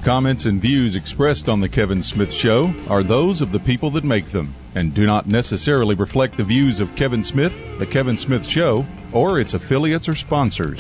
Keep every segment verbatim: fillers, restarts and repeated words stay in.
comments and views expressed on The Kevin Smith Show are those of the people that make them and do not necessarily reflect the views of Kevin Smith, The Kevin Smith Show, or its affiliates or sponsors.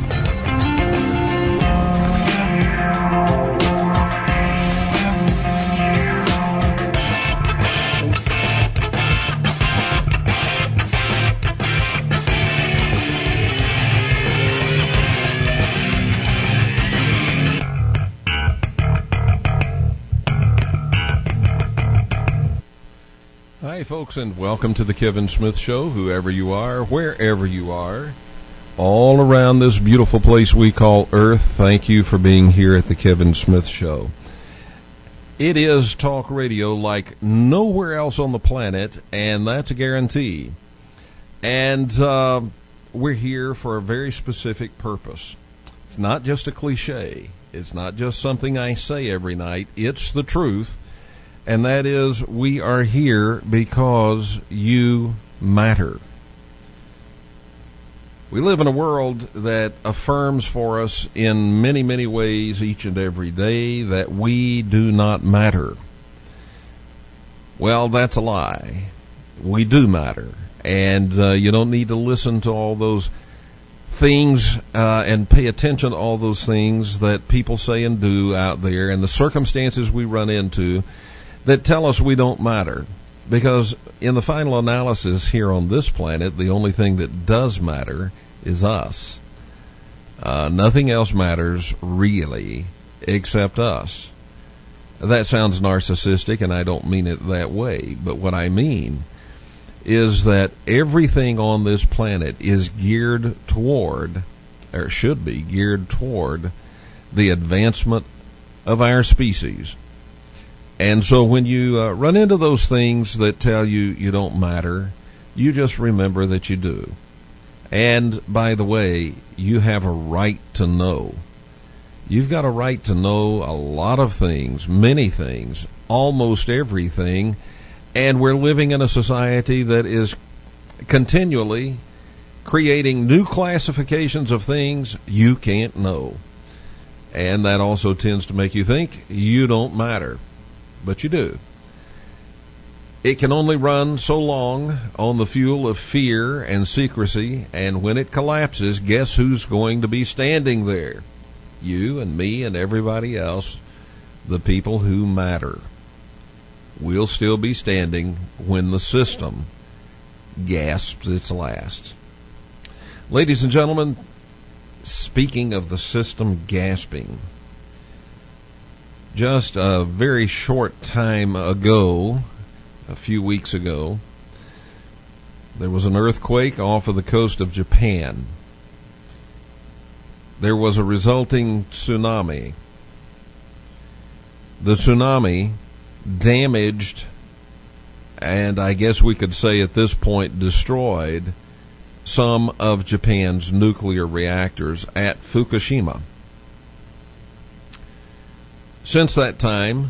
Folks, and welcome to the Kevin Smith Show, whoever you are, wherever you are, all around this beautiful place we call Earth. Thank you for being here at the Kevin Smith Show. It is talk radio like nowhere else on the planet, and that's a guarantee. And uh, we're here for a very specific purpose. It's not just a cliche. It's not just something I say every night. It's the truth. And that is, we are here because you matter. We live in a world that affirms for us in many, many ways each and every day that we do not matter. Well, that's a lie. We do matter. And uh, you don't need to listen to all those things uh, and pay attention to all those things that people say and do out there and the circumstances we run into that tell us we don't matter. Because in the final analysis here on this planet, the only thing that does matter is us. Uh, nothing else matters really except us. That sounds narcissistic, and I don't mean it that way. But what I mean is that everything on this planet is geared toward, or should be geared toward, the advancement of our species. And so when you uh, run into those things that tell you you don't matter, you just remember that you do. And, by the way, you have a right to know. You've got a right to know a lot of things, many things, almost everything, and we're living in a society that is continually creating new classifications of things you can't know. And that also tends to make you think you don't matter. But you do. It can only run so long on the fuel of fear and secrecy, and when it collapses, guess who's going to be standing there? You and me and everybody else, the people who matter. We'll still be standing when the system gasps its last. Ladies and gentlemen, speaking of the system gasping, just a very short time ago, a few weeks ago, there was an earthquake off of the coast of Japan. There was a resulting tsunami. The tsunami damaged, and I guess we could say at this point destroyed, some of Japan's nuclear reactors at Fukushima. Since that time,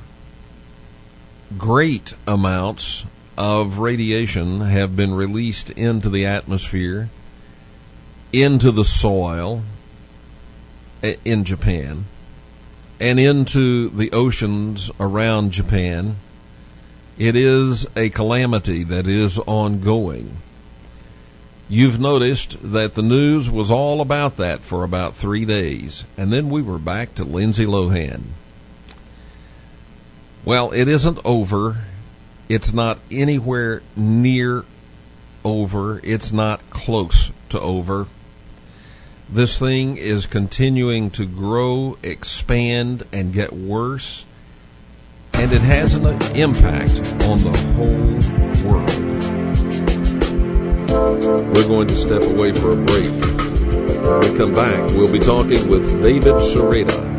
great amounts of radiation have been released into the atmosphere, into the soil in Japan, and into the oceans around Japan. It is a calamity that is ongoing. You've noticed that the news was all about that for about three days, and then we were back to Lindsay Lohan. Well, it isn't over. It's not anywhere near over. It's not close to over. This thing is continuing to grow, expand, and get worse. And it has an impact on the whole world. We're going to step away for a break. When we come back, we'll be talking with David Sereda.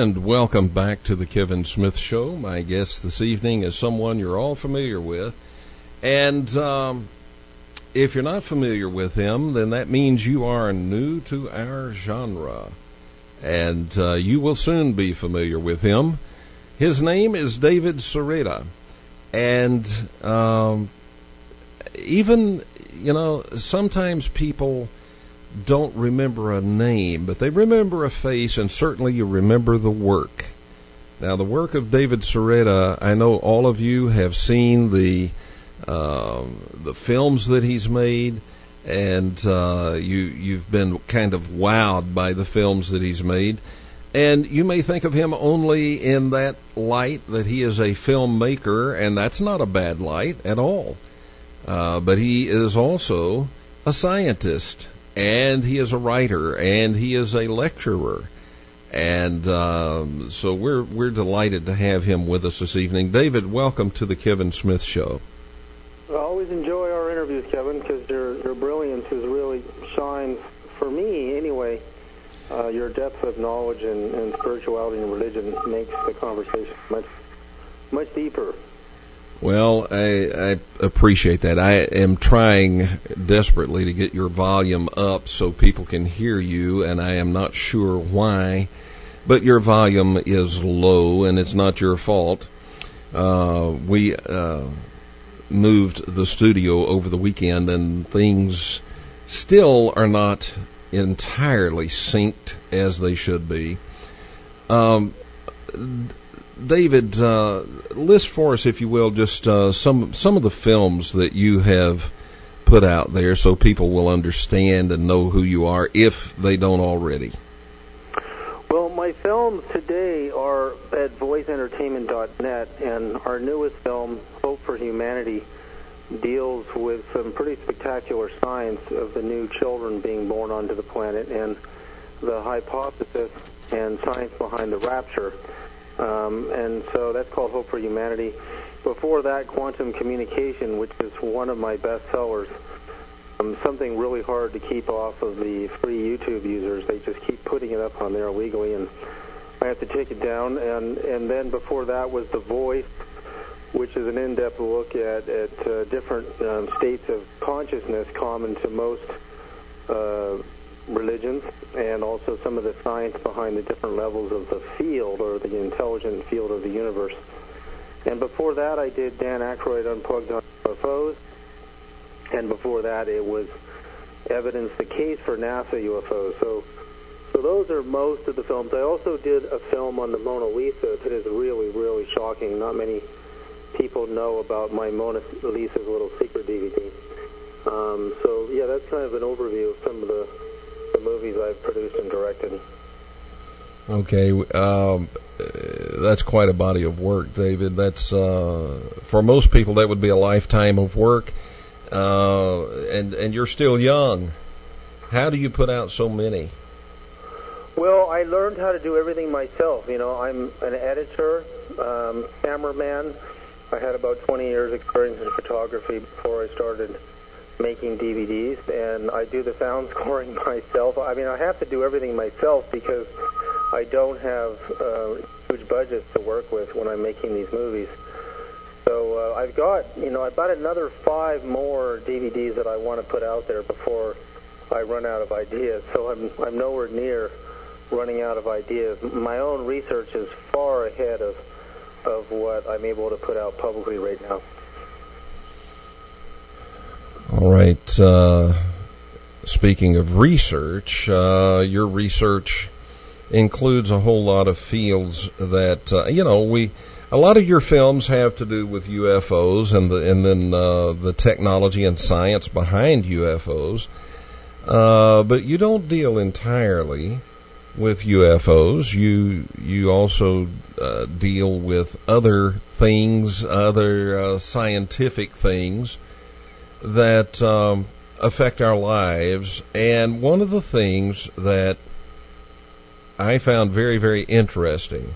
And welcome back to the Kevin Smith Show. My guest this evening is someone you're all familiar with. And um, if you're not familiar with him, then that means you are new to our genre. And uh, you will soon be familiar with him. His name is David Sereda. And um, even, you know, sometimes people don't remember a name, but they remember a face, and certainly you remember the work. Now, the work of David Sereda, I know all of you have seen the uh, the films that he's made, and uh, you you've been kind of wowed by the films that he's made. And you may think of him only in that light that he is a filmmaker, and that's not a bad light at all. Uh, but he is also a scientist, and he is a writer, and he is a lecturer. And um, so we're we're delighted to have him with us this evening. David, welcome to the Kevin Smith Show. I always enjoy our interviews, Kevin, because your, your brilliance is really shines, for me anyway. Uh, your depth of knowledge and, and spirituality and religion makes the conversation much much deeper. Well, I, I appreciate that. I am trying desperately to get your volume up so people can hear you, and I am not sure why, but your volume is low, and it's not your fault. Uh, we uh, moved the studio over the weekend, and things still are not entirely synced as they should be. Um, David, uh, list for us, if you will, just uh, some some of the films that you have put out there so people will understand and know who you are if they don't already. Well, my films today are at voice entertainment dot net, and our newest film, Hope for Humanity, deals with some pretty spectacular science of the new children being born onto the planet and the hypothesis and science behind the rapture. Um, and so that's called Hope for Humanity. Before that, Quantum Communication, which is one of my best sellers, um, something really hard to keep off of the free YouTube users. They just keep putting it up on there illegally, and I have to take it down. And, and then before that was The Voice, which is an in-depth look at, at uh, different um, states of consciousness common to most uh, religions, and also some of the science behind the different levels of the field, or the intelligent field of the universe. And before that, I did Dan Aykroyd Unplugged on U F Os, and before that, it was Evidence, the Case for NASA U F Os. So, so those are most of the films. I also did a film on the Mona Lisa that is really, really shocking. Not many people know about my Mona Lisa's Little Secret D V D. Um, so, yeah, that's kind of an overview of some of the the movies I've produced and directed. Okay, um, that's quite a body of work, David. That's uh, for most people that would be a lifetime of work, uh, and and you're still young. How do you put out so many? Well, I learned how to do everything myself. You know, I'm an editor, um, cameraman. I had about twenty years experience in photography before I started making D V Ds, and I do the sound scoring myself. I mean, I have to do everything myself because I don't have uh, huge budgets to work with when I'm making these movies. So uh, I've got, you know, I've got another five more D V Ds that I want to put out there before I run out of ideas. So I'm I'm nowhere near running out of ideas. My own research is far ahead of of what I'm able to put out publicly right now. All right. Uh, speaking of research, uh, your research includes a whole lot of fields that uh, you know we. A lot of your films have to do with U F Os and the and then uh, the technology and science behind U F Os, uh, but you don't deal entirely with U F Os. You you also uh, deal with other things, other uh, scientific things that um, affect our lives. And one of the things that I found very, very interesting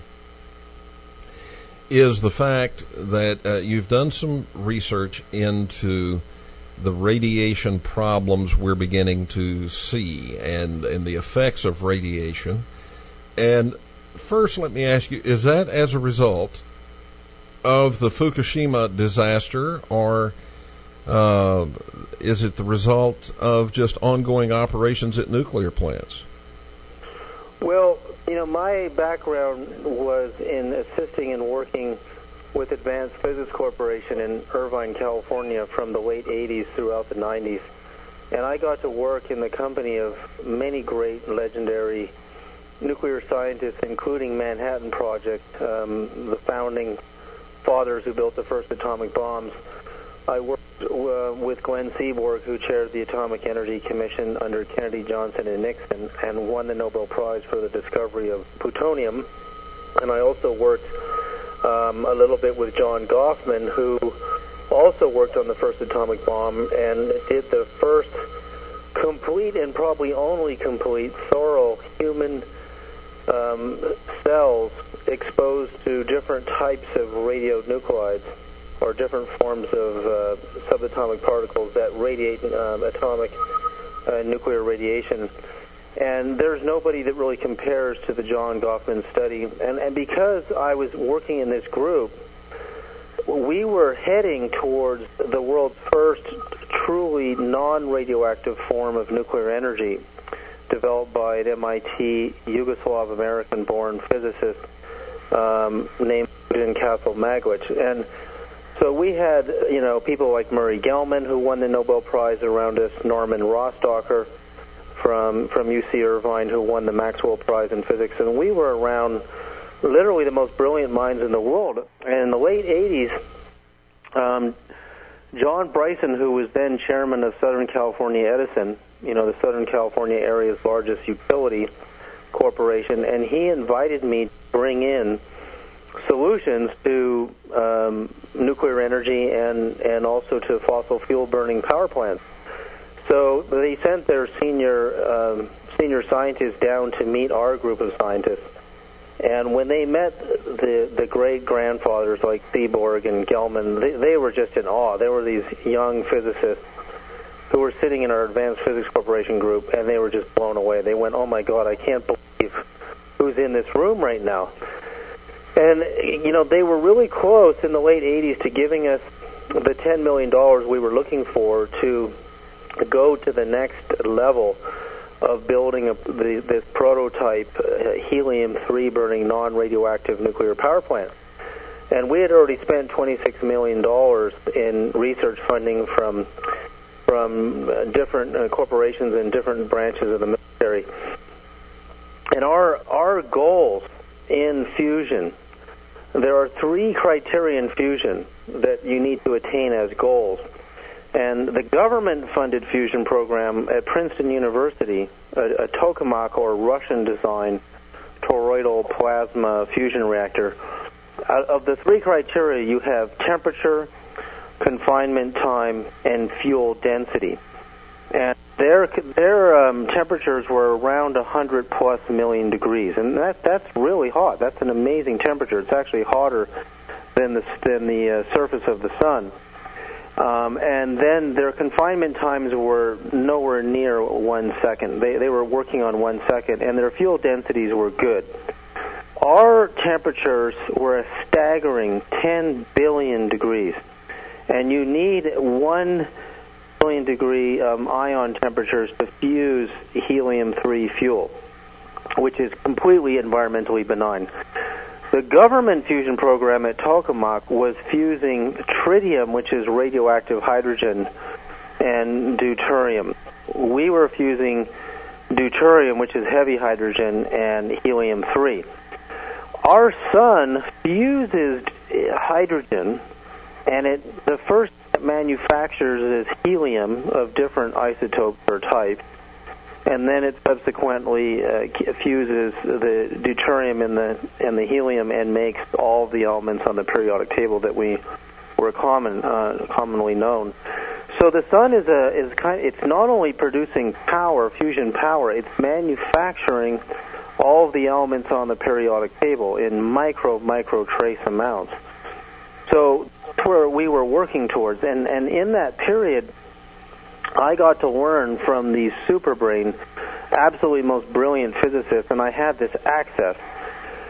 is the fact that uh, you've done some research into the radiation problems we're beginning to see and, and the effects of radiation. And first, let me ask you, is that as a result of the Fukushima disaster, or uh, is it the result of just ongoing operations at nuclear plants? Well, you know, my background was in assisting and working with Advanced Physics Corporation in Irvine, California from the late eighties throughout the nineties. And I got to work in the company of many great legendary nuclear scientists, including Manhattan Project, um, the founding fathers who built the first atomic bombs. I worked uh, with Glenn Seaborg, who chaired the Atomic Energy Commission under Kennedy, Johnson, and Nixon, and won the Nobel Prize for the discovery of plutonium. And I also worked um, a little bit with John Goffman, who also worked on the first atomic bomb and did the first complete and probably only complete thorough human um, cells exposed to different types of radionuclides, or different forms of uh, subatomic particles that radiate um, atomic uh, nuclear radiation. And there's nobody that really compares to the John Goffman study. And, and because I was working in this group, we were heading towards the world's first truly non-radioactive form of nuclear energy, developed by an M I T Yugoslav American-born physicist um, named Castle Magwitch. And so we had, you know, people like Murray Gell-Mann, who won the Nobel Prize around us, Norman Rostocker from from U C Irvine, who won the Maxwell Prize in Physics, and we were around literally the most brilliant minds in the world. And in the late eighties, um, John Bryson, who was then chairman of Southern California Edison, you know, the Southern California area's largest utility corporation, and he invited me to bring in solutions to um, nuclear energy and, and also to fossil fuel burning power plants. So they sent their senior um, senior scientists down to meet our group of scientists. And when they met the the great grandfathers like Seaborg and Gell-Mann, they, they were just in awe. They were these young physicists who were sitting in our Advanced Physics Corporation group, and they were just blown away. They went, "Oh my God, I can't believe who's in this room right now." And, you know, they were really close in the late eighties to giving us the ten million dollars we were looking for to go to the next level of building a, the, this prototype uh, helium three burning non-radioactive nuclear power plant. And we had already spent twenty-six million dollars in research funding from from uh, different uh, corporations and different branches of the military. And our our goals in fusion, there are three criteria in fusion that you need to attain as goals. And the government-funded fusion program at Princeton University, a, a tokamak or Russian-designed toroidal plasma fusion reactor, out of the three criteria, you have temperature, confinement time, and fuel density. And their their um, temperatures were around one hundred plus million degrees, and that that's really hot. That's an amazing temperature. It's actually hotter than the than the uh, surface of the sun. Um, and then their confinement times were nowhere near one second. They they were working on one second, and their fuel densities were good. Our temperatures were a staggering ten billion degrees, and you need one billion degree um, ion temperatures to fuse helium three fuel, which is completely environmentally benign. The government fusion program at Tokamak was fusing tritium, which is radioactive hydrogen, and deuterium. We were fusing deuterium, which is heavy hydrogen, and helium three. Our sun fuses hydrogen, and it the first it manufactures is helium of different isotopes or types, and then it subsequently uh, fuses the deuterium and the and the helium and makes all the elements on the periodic table that we were common uh, commonly known. So the sun is a is kind. It's not only producing power, fusion power. It's manufacturing all of the elements on the periodic table in micro micro trace amounts. So that's where we were working towards, and and in that period, I got to learn from these super brain, absolutely most brilliant physicists, and I had this access.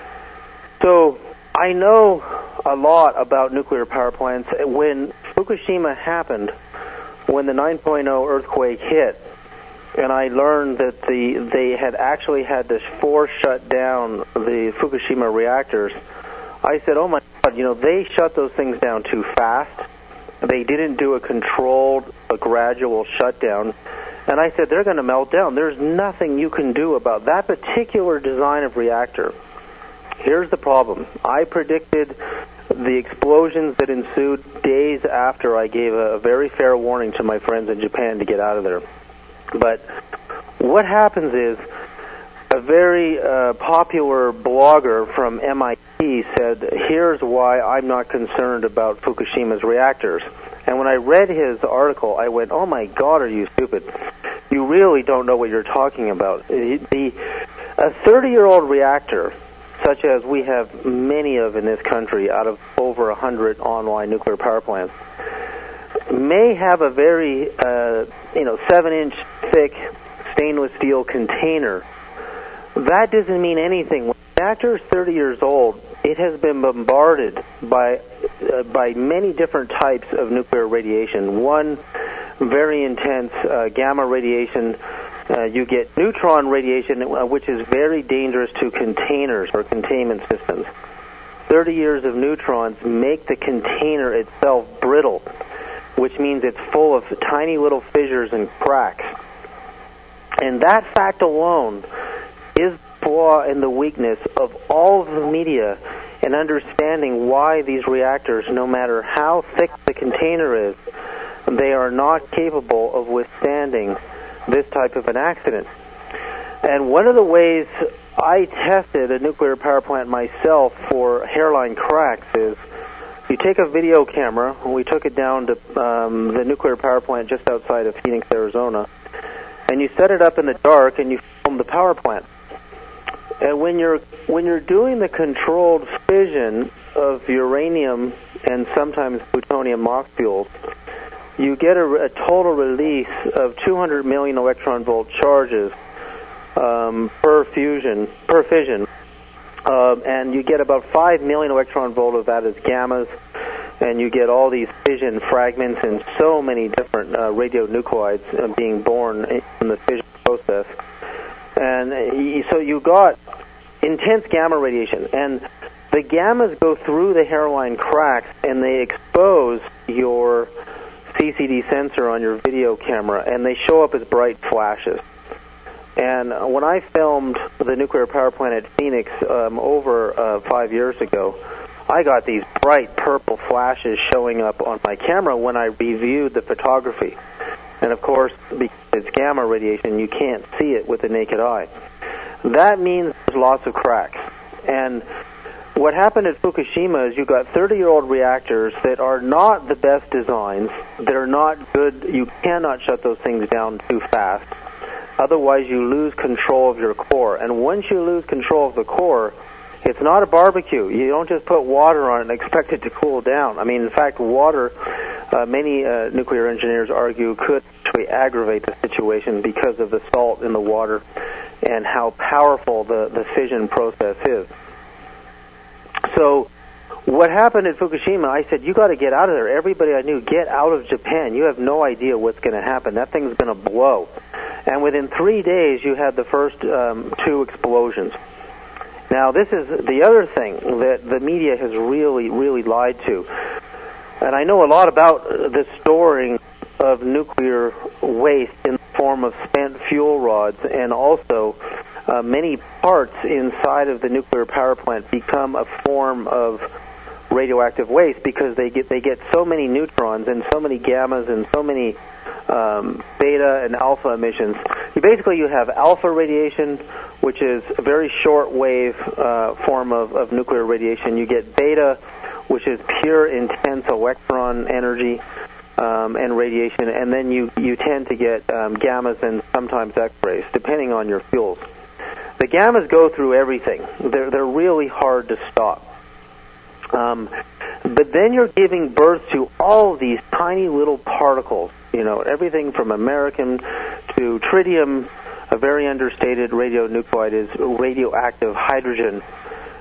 So I know a lot about nuclear power plants. When Fukushima happened, when the nine point oh earthquake hit, and I learned that the they had actually had to force shut down the Fukushima reactors, I said, oh my God, you know, they shut those things down too fast. They didn't do a controlled, a gradual shutdown. And I said, they're going to melt down. There's nothing you can do about that particular design of reactor. Here's the problem. I predicted the explosions that ensued days after I gave a, a very fair warning to my friends in Japan to get out of there. But what happens is a very uh, popular blogger from M I T said, here's why I'm not concerned about Fukushima's reactors. And when I read his article, I went, oh my God, are you stupid? You really don't know what you're talking about. The, a thirty-year-old reactor, such as we have many of in this country out of over one hundred online nuclear power plants, may have a very, uh, you know, seven-inch thick stainless steel container. That doesn't mean anything. When the reactor is thirty years old, it has been bombarded by uh, by many different types of nuclear radiation. One, very intense uh, gamma radiation. Uh, you get neutron radiation, uh, which is very dangerous to containers or containment systems. thirty years of neutrons make the container itself brittle, which means it's full of tiny little fissures and cracks. And that fact alone is the flaw and the weakness of all of the media in understanding why these reactors, no matter how thick the container is, they are not capable of withstanding this type of an accident. And one of the ways I tested a nuclear power plant myself for hairline cracks is you take a video camera, and we took it down to um, the nuclear power plant just outside of Phoenix, Arizona, and you set it up in the dark and you film the power plant. And when you're when you're doing the controlled fission of uranium and sometimes plutonium mock fuels, you get a, a total release of two hundred million electron volt charges um, per fusion, per fission, uh, and you get about five million electron volt of that as gammas, and you get all these fission fragments and so many different uh, radionuclides uh, being born in the fission process. And uh, so you got intense gamma radiation, and the gammas go through the hairline cracks and they expose your C C D sensor on your video camera, and they show up as bright flashes. And when I filmed the nuclear power plant at Phoenix um, over uh, five years ago, I got these bright purple flashes showing up on my camera when I reviewed the photography. And of course, because it's gamma radiation, you can't see it with the naked eye. That means there's lots of cracks. And what happened at Fukushima is you got thirty-year-old reactors that are not the best designs, that are not good. You cannot shut those things down too fast. Otherwise, you lose control of your core. And once you lose control of the core, it's not a barbecue. You don't just put water on it and expect it to cool down. I mean, in fact, water, uh, many uh, nuclear engineers argue, could actually aggravate the situation because of the salt in the water and how powerful the, the fission process is. So what happened at Fukushima, I said, you got to get out of there. Everybody I knew, get out of Japan. You have no idea what's going to happen. That thing's going to blow. And within three days, you had the first um, two explosions. Now, this is the other thing that the media has really, really lied to. And I know a lot about the storing of nuclear waste in the form of spent fuel rods, and also uh, many parts inside of the nuclear power plant become a form of radioactive waste because they get they get so many neutrons and so many gammas and so many um, beta and alpha emissions. You basically you have alpha radiation, which is a very short wave uh, form of, of nuclear radiation. You get beta, which is pure intense electron energy um, and radiation, and then you, you tend to get um, gammas and sometimes X-rays, depending on your fuels. The gammas go through everything. They're, they're really hard to stop. Um, but then you're giving birth to all these tiny little particles, you know, everything from American to tritium. A very understated radionuclide is radioactive hydrogen.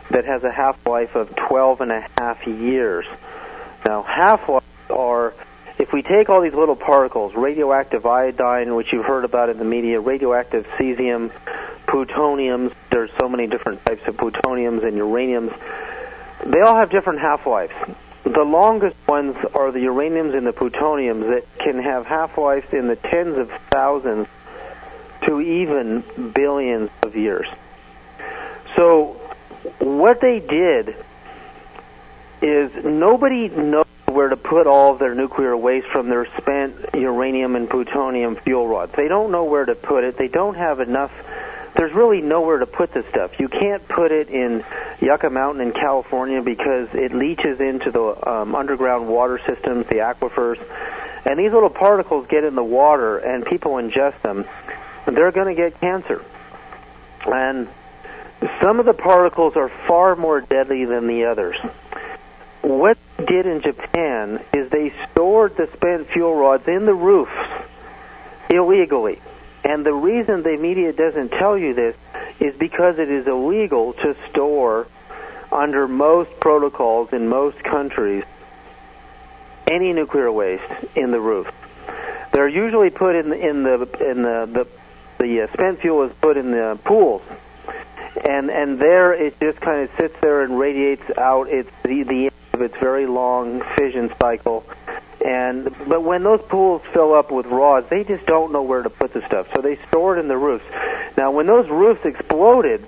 that has a half-life of twelve and a half years. Now, half-lives are, if we take all these little particles, radioactive iodine, which you've heard about in the media, radioactive cesium, plutoniums, there's so many different types of plutoniums and uraniums, they all have different half-lives. The longest ones are the uraniums and the plutoniums that can have half-lives in the tens of thousands to even billions of years. So what they did is nobody knows where to put all of their nuclear waste from their spent uranium and plutonium fuel rods. They don't know where to put it. They don't have enough. There's really nowhere to put this stuff. You can't put it in Yucca Mountain in California because it leaches into the um, underground water systems, the aquifers, and these little particles get in the water and people ingest them. They're going to get cancer. And some of the particles are far more deadly than the others. What they did in Japan is they stored the spent fuel rods in the roofs illegally. And the reason the media doesn't tell you this is because it is illegal to store, under most protocols in most countries, any nuclear waste in the roof. They're usually put in the in the in the the, the uh, spent fuel is put in the pools, and and there it just kind of sits there and radiates out its the, the end of its very long fission cycle. And but when those pools fill up with rods, they just don't know where to put the stuff, so they store it in the roofs. Now, when those roofs exploded,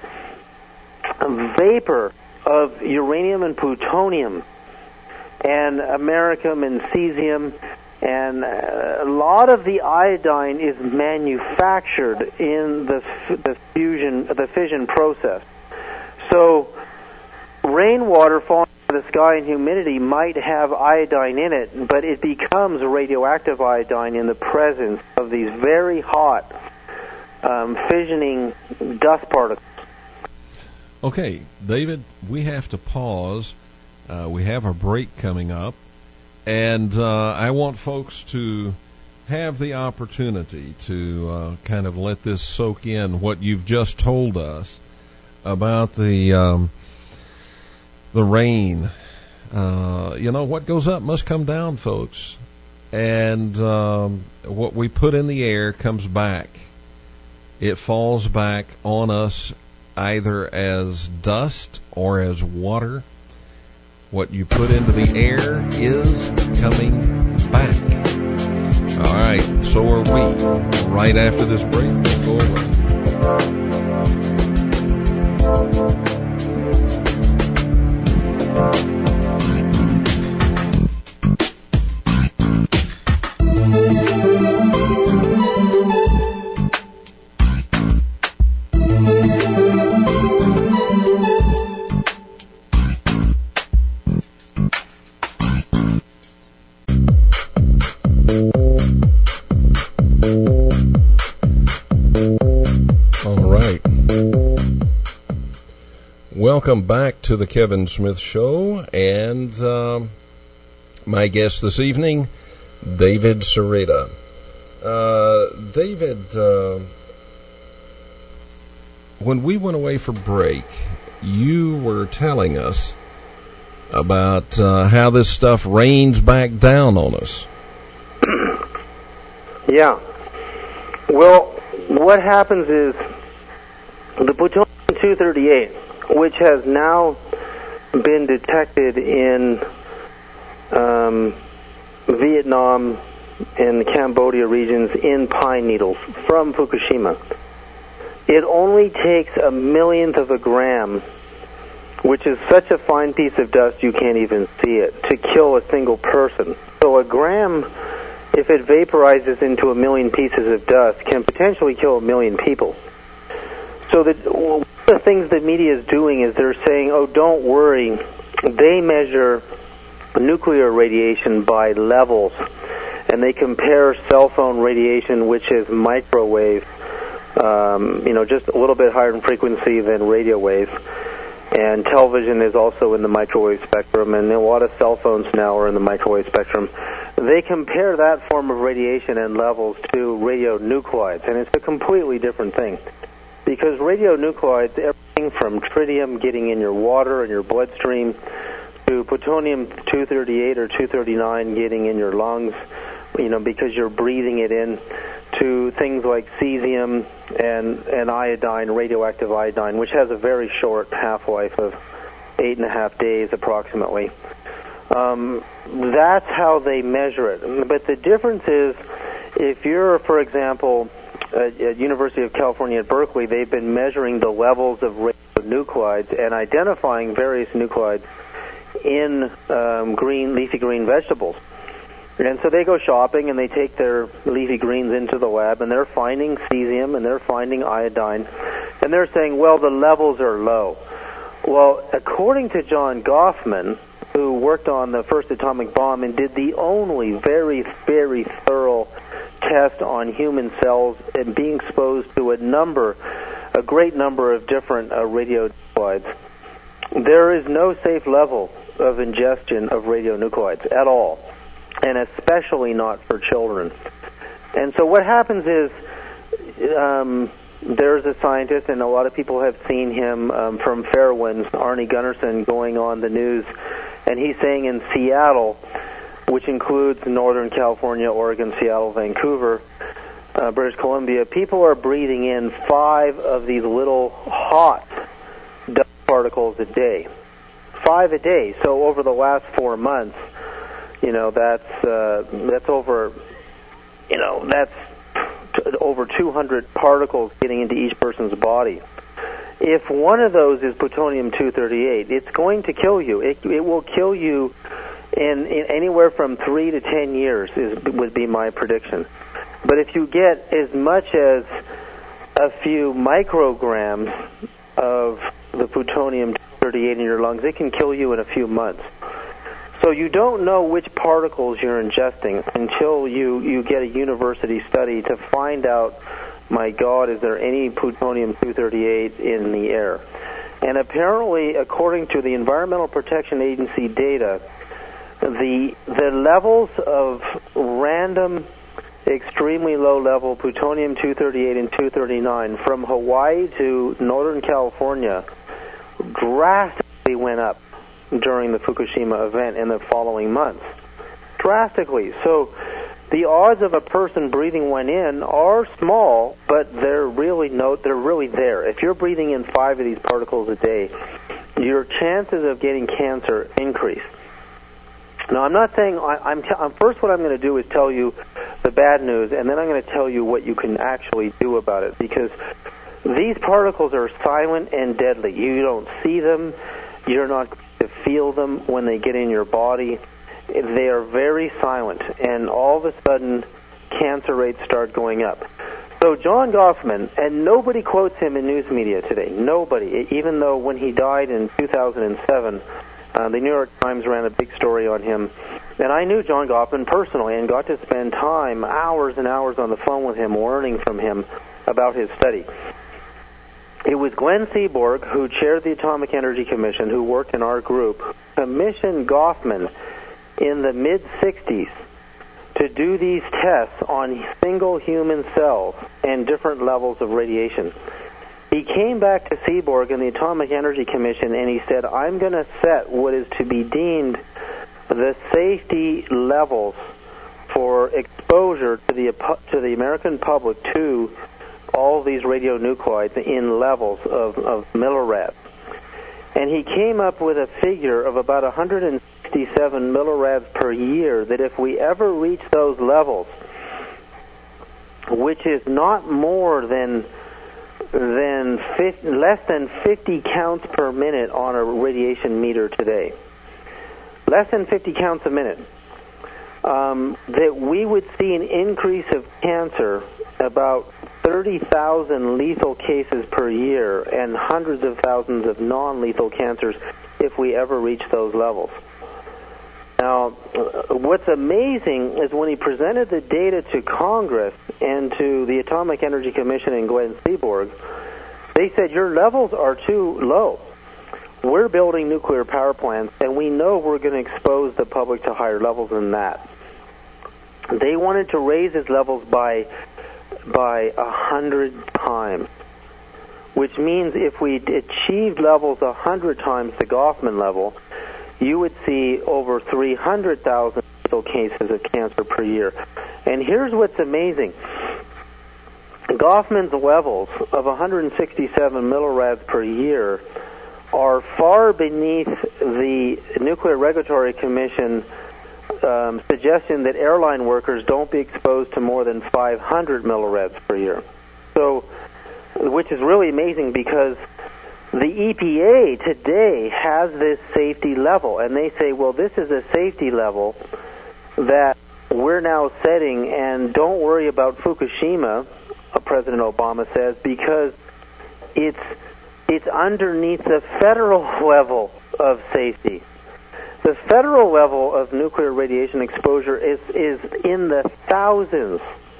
vapor of uranium and plutonium and americium and cesium and a lot of the iodine is manufactured in the the fusion the fission process. So rainwater falling the sky and humidity might have iodine in it, but it becomes radioactive iodine in the presence of these very hot um, fissioning dust particles. Okay, David, we have to pause. Uh, we have a break coming up, and uh, I want folks to have the opportunity to uh, kind of let this soak in, what you've just told us about the um, the rain. Uh, you know, what goes up must come down, folks. And um, what we put in the air comes back. It falls back on us either as dust or as water. What you put into the air is coming back. All right, so are we. Right after this break, don't go away. Welcome back to the Kevin Smith Show, and uh, my guest this evening, David Sereda. Uh, David, uh, when we went away for break, you were telling us about uh, how this stuff rains back down on us. Yeah. Well, what happens is the plutonium two thirty-eight, which has now been detected in um, Vietnam and the Cambodia regions in pine needles from Fukushima. It only takes a millionth of a gram, which is such a fine piece of dust you can't even see it, to kill a single person. So a gram, if it vaporizes into a million pieces of dust, can potentially kill a million people. So that one of the things the media is doing is they're saying, oh, don't worry, they measure nuclear radiation by levels, and they compare cell phone radiation, which is microwave, um, you know, just a little bit higher in frequency than radio wave, and television is also in the microwave spectrum, and a lot of cell phones now are in the microwave spectrum. They compare that form of radiation and levels to radionuclides, and it's a completely different thing. because radionuclides, everything from tritium getting in your water and your bloodstream to plutonium two thirty-eight or two thirty-nine getting in your lungs, you know, because you're breathing it in, to things like cesium and, and iodine, radioactive iodine, which has a very short half-life of eight and a half days approximately. Um, that's how they measure it. But the difference is, if you're, for example, at, at University of California at Berkeley, they've been measuring the levels of radionuclides and identifying various nuclides in um, green, leafy green vegetables. And so they go shopping and they take their leafy greens into the lab and they're finding cesium and they're finding iodine and they're saying, well, the levels are low. Well, according to John Goffman, who worked on the first atomic bomb and did the only very, very thorough test on human cells and being exposed to a number, a great number of different uh, radionuclides, there is no safe level of ingestion of radionuclides at all, and especially not for children. And so what happens is um, there's a scientist, and a lot of people have seen him um, from Fairwinds, Arnie Gunnarsson, going on the news, and he's saying in Seattle, which includes Northern California, Oregon, Seattle, Vancouver, uh, British Columbia, people are breathing in five of these little hot dust particles a day. Five a day. So over the last four months, you know, that's uh, that's over, you know, that's t- over two hundred particles getting into each person's body. If one of those is plutonium two thirty-eight, it's going to kill you. It, it will kill you in, in anywhere from three to ten years is would be my prediction. But if you get as much as a few micrograms of the plutonium two thirty-eight in your lungs, it can kill you in a few months. So you don't know which particles you're ingesting until you, you get a university study to find out, my God, is there any plutonium two thirty-eight in the air? And apparently, according to the Environmental Protection Agency data, the the levels of random, extremely low-level plutonium two thirty-eight and two thirty-nine from Hawaii to Northern California drastically went up during the Fukushima event in the following months. Drastically. So the odds of a person breathing one in are small, but they're really no, they're really there. If you're breathing in five of these particles a day, your chances of getting cancer increase. Now, I'm not saying, I, I'm, t- I'm first what I'm going to do is tell you the bad news, and then I'm going to tell you what you can actually do about it, because these particles are silent and deadly. You don't see them. You're not going to feel them when they get in your body. They are very silent, and all of a sudden, cancer rates start going up. So John Goffman, and nobody quotes him in news media today, nobody, even though when he died in two thousand seven, uh, the New York Times ran a big story on him. And I knew John Goffman personally and got to spend time, hours and hours on the phone with him, learning from him about his study. It was Glenn Seaborg, who chaired the Atomic Energy Commission, who worked in our group, commissioned Goffman in the mid-sixties to do these tests on single human cells and different levels of radiation. He came back to Seaborg and the Atomic Energy Commission, and he said, I'm going to set what is to be deemed the safety levels for exposure to the to the American public to all these radionuclides in levels of, of millirads. And he came up with a figure of about one hundred sixty-seven millirads per year, that if we ever reach those levels, which is not more than than fifty, less than fifty counts per minute on a radiation meter today, less than fifty counts a minute, um, that we would see an increase of cancer about thirty thousand lethal cases per year and hundreds of thousands of non-lethal cancers if we ever reach those levels. Now, what's amazing is when he presented the data to Congress and to the Atomic Energy Commission and Glenn Seaborg, they said, your levels are too low. We're building nuclear power plants, and we know we're going to expose the public to higher levels than that. They wanted to raise his levels by by a hundred times. which means if we achieved levels one hundred times the Goffman level, you would see over three hundred thousand cases of cancer per year. And here's what's amazing. Goffman's levels of one hundred sixty-seven millirads per year are far beneath the Nuclear Regulatory Commission um, suggestion that airline workers don't be exposed to more than five hundred millirads per year. So, which is really amazing because the E P A today has this safety level, and they say, well, this is a safety level that we're now setting, and don't worry about Fukushima, President Obama says, because it's it's underneath the federal level of safety. The federal level of nuclear radiation exposure is, is in the thousands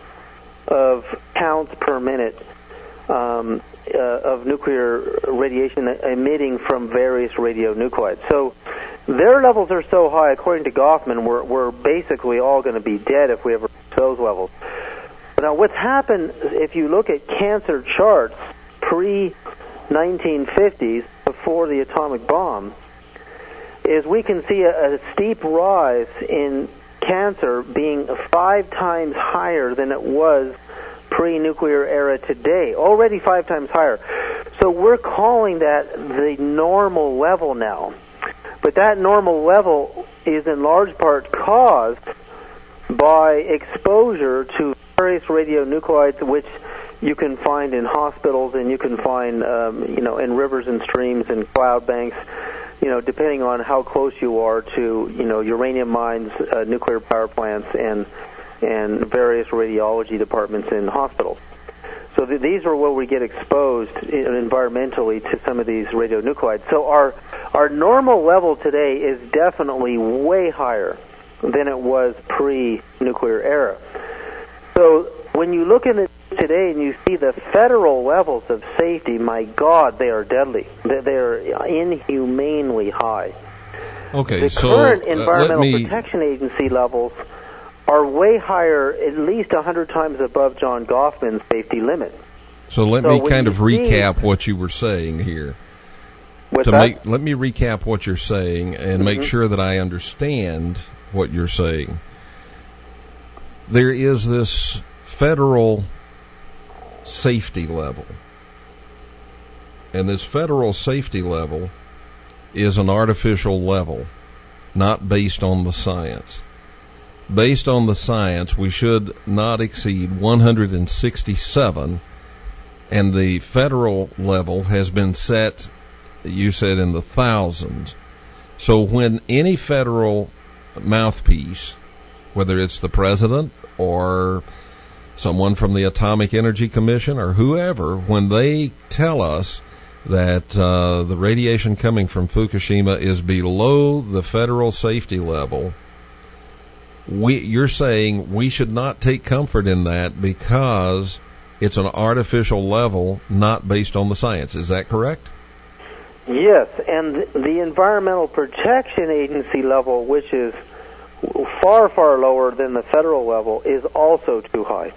of counts per minute um, uh, of nuclear radiation emitting from various radionuclides. So their levels are so high, according to Goffman, we're, we're basically all going to be dead if we ever reach those levels. Now, what's happened, if you look at cancer charts pre nineteen fifties, before the atomic bomb, is we can see a, a steep rise in cancer being five times higher than it was pre-nuclear era today, already five times higher. So we're calling that the normal level now. But that normal level is in large part caused by exposure to various radionuclides, which you can find in hospitals and you can find, um, you know, in rivers and streams and cloud banks, you know, depending on how close you are to, you know, uranium mines, uh, nuclear power plants, and and various radiology departments in hospitals. So th- these are where we get exposed environmentally to some of these radionuclides. So our our normal level today is definitely way higher than it was pre-nuclear era. So when you look at it today and you see the federal levels of safety, my God, they are deadly. They are inhumanely high. Okay, the so current uh, Environmental let me... Protection Agency levels are way higher, at least one hundred times above John Goffman's safety limit. So let so me kind of see, recap what you were saying here. What's to that? make, let me recap what you're saying and mm-hmm. make sure that I understand what you're saying. There is this federal safety level, and this federal safety level is an artificial level, not based on the science. Based on the science, we should not exceed one hundred sixty-seven, and the federal level has been set, you said, in the thousands. So when any federal mouthpiece, whether it's the president or someone from the Atomic Energy Commission or whoever, when they tell us that uh, the radiation coming from Fukushima is below the federal safety level, we, you're saying we should not take comfort in that because it's an artificial level not based on the science. Is that correct? Yes, and the Environmental Protection Agency level, which is far, far lower than the federal level, is also too high.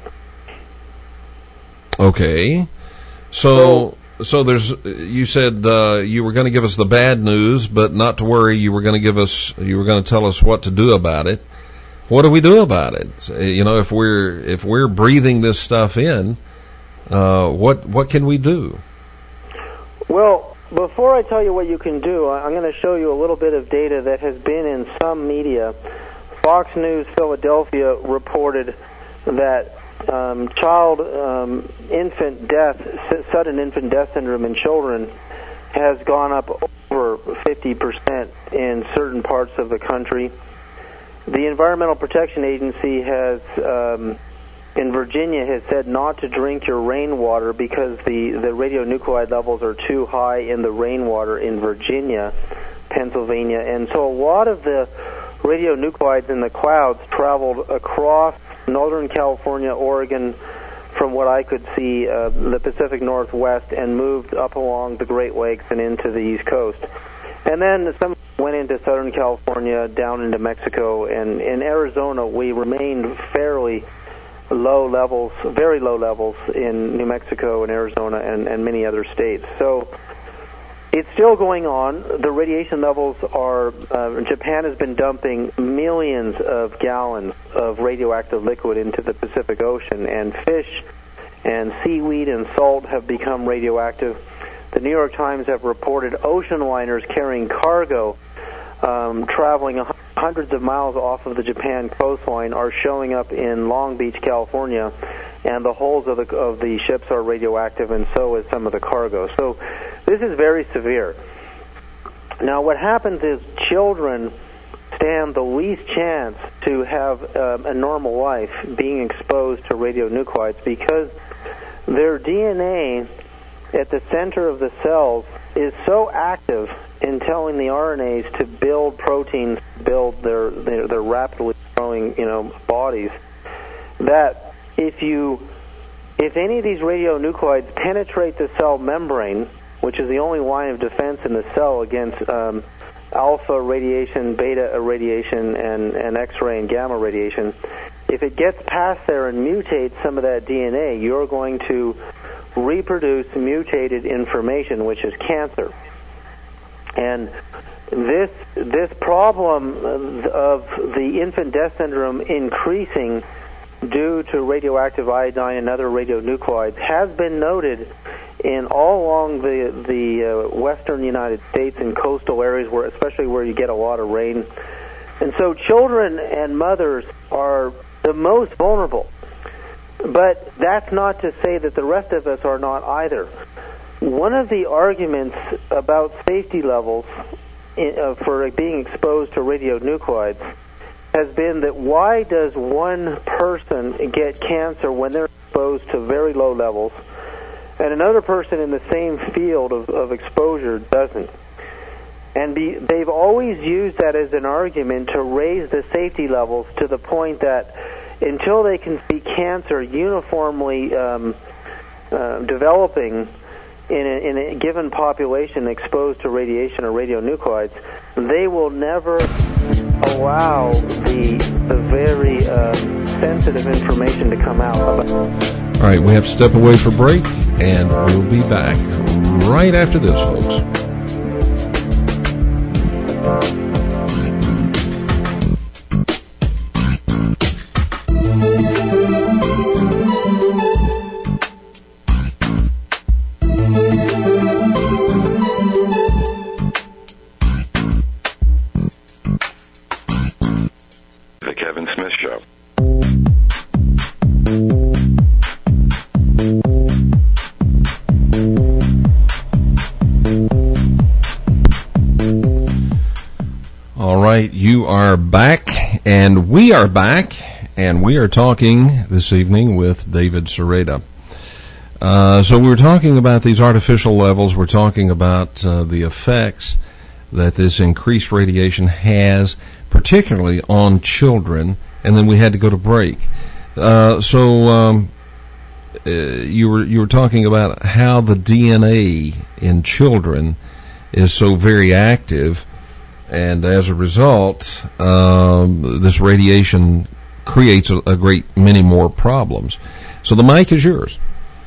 Okay. So, so, so there's, you said uh, you were going to give us the bad news, but not to worry, you were going to give us, you were going to tell us what to do about it. What do we do about it? You know, if we're if we're breathing this stuff in, uh, what what can we do? Well, before I tell you what you can do, I'm going to show you a little bit of data that has been in some media. Fox News Philadelphia reported that um, child um, infant death, sudden infant death syndrome in children has gone up over fifty percent in certain parts of the country. The Environmental Protection Agency has, um, in Virginia, has said not to drink your rainwater because the, the radionuclide levels are too high in the rainwater in Virginia, Pennsylvania. And so a lot of the radionuclides in the clouds traveled across Northern California, Oregon, from what I could see, uh, the Pacific Northwest, and moved up along the Great Lakes and into the East Coast. And then some went into Southern California, down into Mexico, and in Arizona we remained fairly low levels, very low levels in New Mexico and Arizona and, and many other states. So it's still going on. The radiation levels are, uh, Japan has been dumping millions of gallons of radioactive liquid into the Pacific Ocean, and fish and seaweed and salt have become radioactive. The New York Times have reported ocean liners carrying cargo um, traveling hundreds of miles off of the Japan coastline are showing up in Long Beach, California, and the hulls of the, of the ships are radioactive, and so is some of the cargo. So this is very severe. Now what happens is children stand the least chance to have um, a normal life being exposed to radionuclides because their D N A at the center of the cells is so active in telling the R N As to build proteins, build their, their their rapidly growing, you know, bodies, that if you if any of these radionuclides penetrate the cell membrane, which is the only line of defense in the cell against um, alpha radiation, beta radiation, and, and X-ray and gamma radiation, if it gets past there and mutates some of that D N A, you're going to reproduce mutated information, which is cancer. And this this problem of the infant death syndrome increasing due to radioactive iodine and other radionuclides has been noted in all along the the uh, western United States in coastal areas, where especially where you get a lot of rain. And so children and mothers are the most vulnerable. But that's not to say that the rest of us are not either. One of the arguments about safety levels in, uh, for being exposed to radionuclides has been that why does one person get cancer when they're exposed to very low levels and another person in the same field of, of exposure doesn't? And be, they've always used that as an argument to raise the safety levels to the point that until they can see cancer uniformly um, uh, developing in a, in a given population exposed to radiation or radionuclides, they will never allow the, the very um, sensitive information to come out. All right, we have to step away for break, and we'll be back right after this, folks. You are back, and we are back, and we are talking this evening with David Sereda. Uh, so we were talking about these artificial levels. We're talking about uh, the effects that this increased radiation has, particularly on children, and then we had to go to break. Uh, so um, uh, you were you were talking about how the D N A in children is so very active. And as a result, um, this radiation creates a, a great many more problems. So the mic is yours.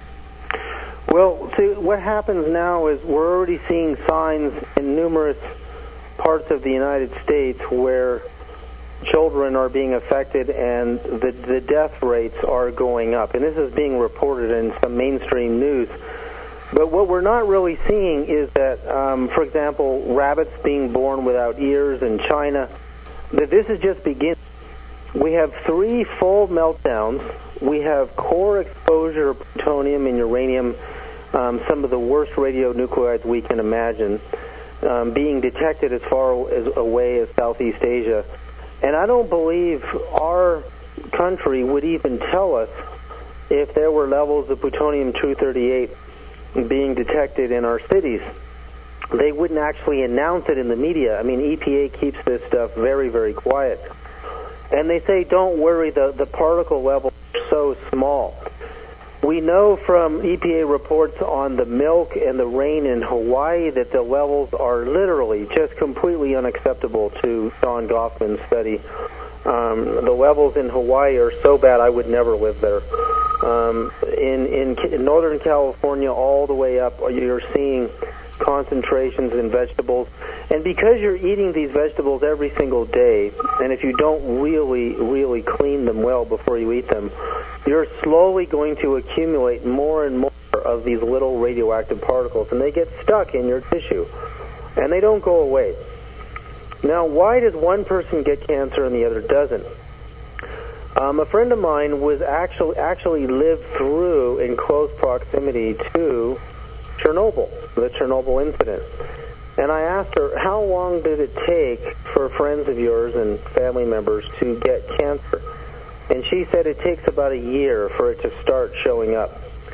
Well, see, what happens now is we're already seeing signs in numerous parts of the United States where children are being affected and the, the death rates are going up. And this is being reported in some mainstream news. But what we're not really seeing is that, um, for example, rabbits being born without ears in China, that this is just beginning. We have three full meltdowns. We have core exposure of plutonium and uranium, um, some of the worst radionuclides we can imagine, um, being detected as far as away as Southeast Asia. And I don't believe our country would even tell us if there were levels of plutonium two thirty-eight being detected in our cities. They wouldn't actually announce it in the media. I mean, E P A keeps this stuff very, very quiet. And they say, don't worry, the, the particle levels are so small. We know from E P A reports on the milk and the rain in Hawaii that the levels are literally just completely unacceptable to Sean Goffman's study Um, the levels in Hawaii are so bad I would never live there. Um, in, in, in Northern California, all the way up, you're seeing concentrations in vegetables. And because you're eating these vegetables every single day, and if you don't really, really clean them well before you eat them, you're slowly going to accumulate more and more of these little radioactive particles, and they get stuck in your tissue, and they don't go away. Now, why does one person get cancer and the other doesn't? Um, a friend of mine was actually actually lived through in close proximity to Chernobyl, the Chernobyl incident. And I asked her, how long did it take for friends of yours and family members to get cancer? And she said it takes about a year for it to start showing up.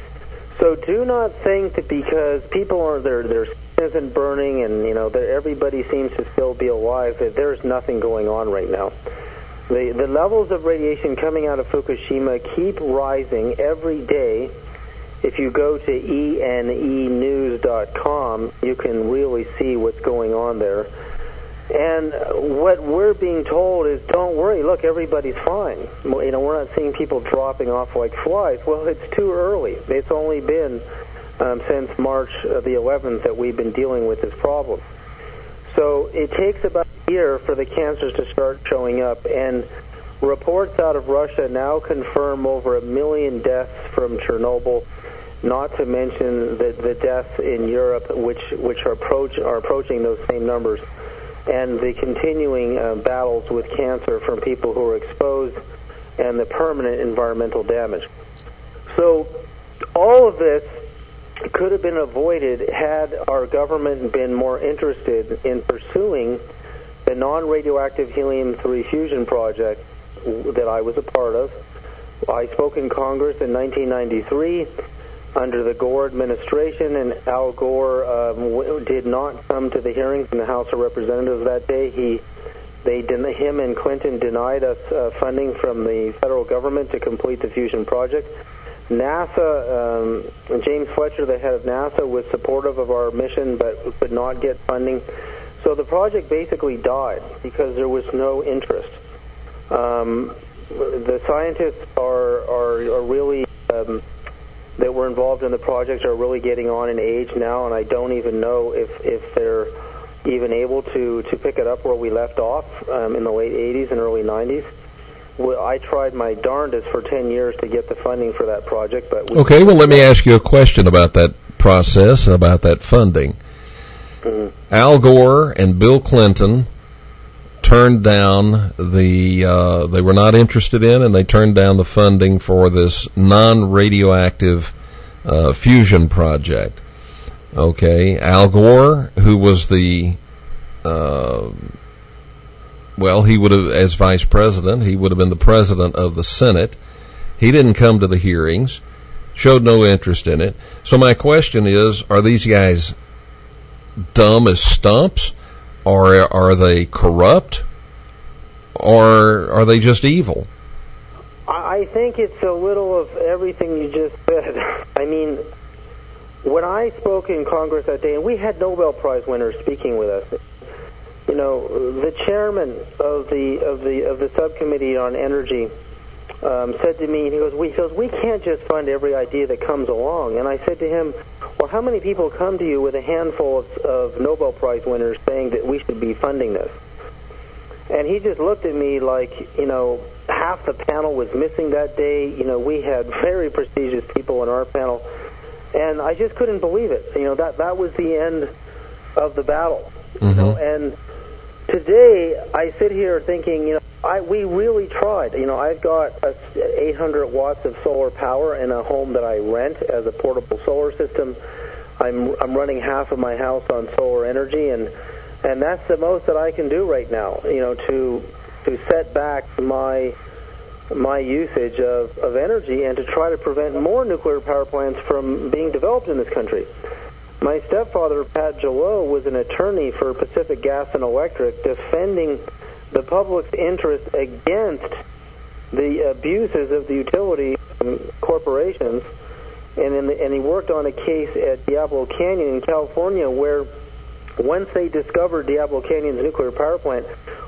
So do not think that because people are their their skin isn't burning and you know everybody seems to still be alive that there's nothing going on right now. The the levels of radiation coming out of Fukushima keep rising every day. If you go to E N E news dot com, you can really see what's going on there. And what we're being told is, don't worry, look, everybody's fine. You know, we're not seeing people dropping off like flies. Well, it's too early. It's only been um, since March the eleventh that we've been dealing with this problem. So it takes about a year for the cancers to start showing up, and reports out of Russia now confirm over a million deaths from Chernobyl, not to mention the, the deaths in Europe, which, which are, approach, are approaching those same numbers, and the continuing uh, battles with cancer from people who are exposed, and the permanent environmental damage. So all of this could have been avoided had our government been more interested in pursuing the non-radioactive helium three fusion project that I was a part of. I spoke in Congress in nineteen ninety-three under the Gore administration, and Al Gore um, did not come to the hearings in the House of Representatives that day. He, they, him and Clinton denied us uh, funding from the federal government to complete the fusion project. NASA, um, James Fletcher, the head of NASA, was supportive of our mission but could not get funding. So the project basically died because there was no interest. Um, the scientists are, are, are really... Um, that were involved in the project are really getting on in age now, and I don't even know if, if they're even able to, to pick it up where we left off um, in the late eighties and early nineties. Well, I tried my darndest for ten years to get the funding for that project. But we Okay, well, let me ask you a question about that process and about that funding. Mm-hmm. Al Gore and Bill Clinton turned down the, uh, they were not interested in, and they turned down the funding for this non-radioactive uh, fusion project. Okay, Al Gore, who was the, uh, well, he would have, as vice president, he would have been the president of the Senate. He didn't come to the hearings, showed no interest in it. So my question is, are these guys dumb as stumps? Or are they corrupt, or are they just evil? I think it's a little of everything you just said. I mean, when I spoke in Congress that day, and we had Nobel Prize winners speaking with us, you know, the chairman of the of the of the subcommittee on energy um, said to me, he goes, we, he goes, we can't just fund every idea that comes along. And I said to him, well, how many people come to you with a handful of, of Nobel Prize winners saying that we should be funding this? And he just looked at me like, you know, half the panel was missing that day. You know, we had very prestigious people in our panel. And I just couldn't believe it. You know, that, that was the end of the battle. Mm-hmm. You know, and today I sit here thinking, you know, I, we really tried. You know, I've got a eight hundred watts of solar power in a home that I rent as a portable solar system. I'm I'm running half of my house on solar energy, and and that's the most that I can do right now. You know, to to set back my my usage of, of energy and to try to prevent more nuclear power plants from being developed in this country. My stepfather, Pat Jalot, was an attorney for Pacific Gas and Electric, defending the public's interest against the abuses of the utility corporations, and, in the, and he worked on a case at Diablo Canyon in California where once they discovered Diablo Canyon's nuclear power plant,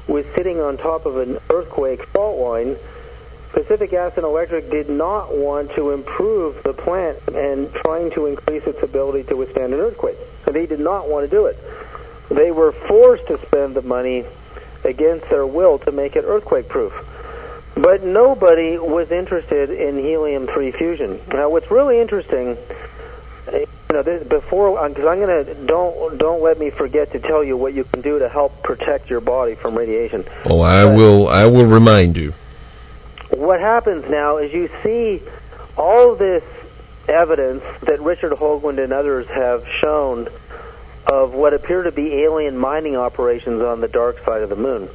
was sitting on top of an earthquake fault line, Pacific Gas and Electric did not want to improve the plant and trying to increase its ability to withstand an earthquake. They did not want to do it. They were forced to spend the money against their will to make it earthquake-proof. But nobody was interested in helium three fusion. Now, what's really interesting, you know, this, before, because I'm going to, don't don't let me forget to tell you what you can do to help protect your body from radiation. Oh, I but will. I will remind you. What happens now is you see all this evidence that Richard Hoagland and others have shown of what appear to be alien mining operations on the dark side of the moon.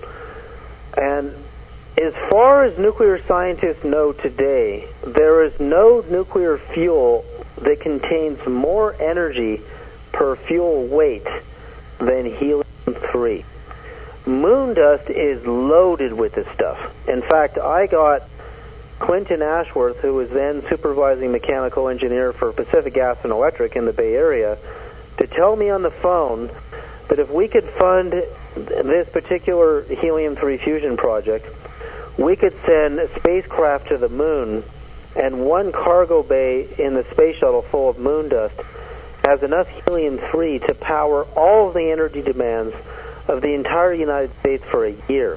And as far as nuclear scientists know today, there is no nuclear fuel that contains more energy per fuel weight than helium three. Moon dust is loaded with this stuff. In fact, I got Clinton Ashworth, who was then supervising mechanical engineer for Pacific Gas and Electric in the Bay Area, to tell me on the phone that if we could fund this particular helium three fusion project, we could send a spacecraft to the moon, and one cargo bay in the space shuttle full of moon dust has enough helium three to power all of the energy demands of the entire United States for a year.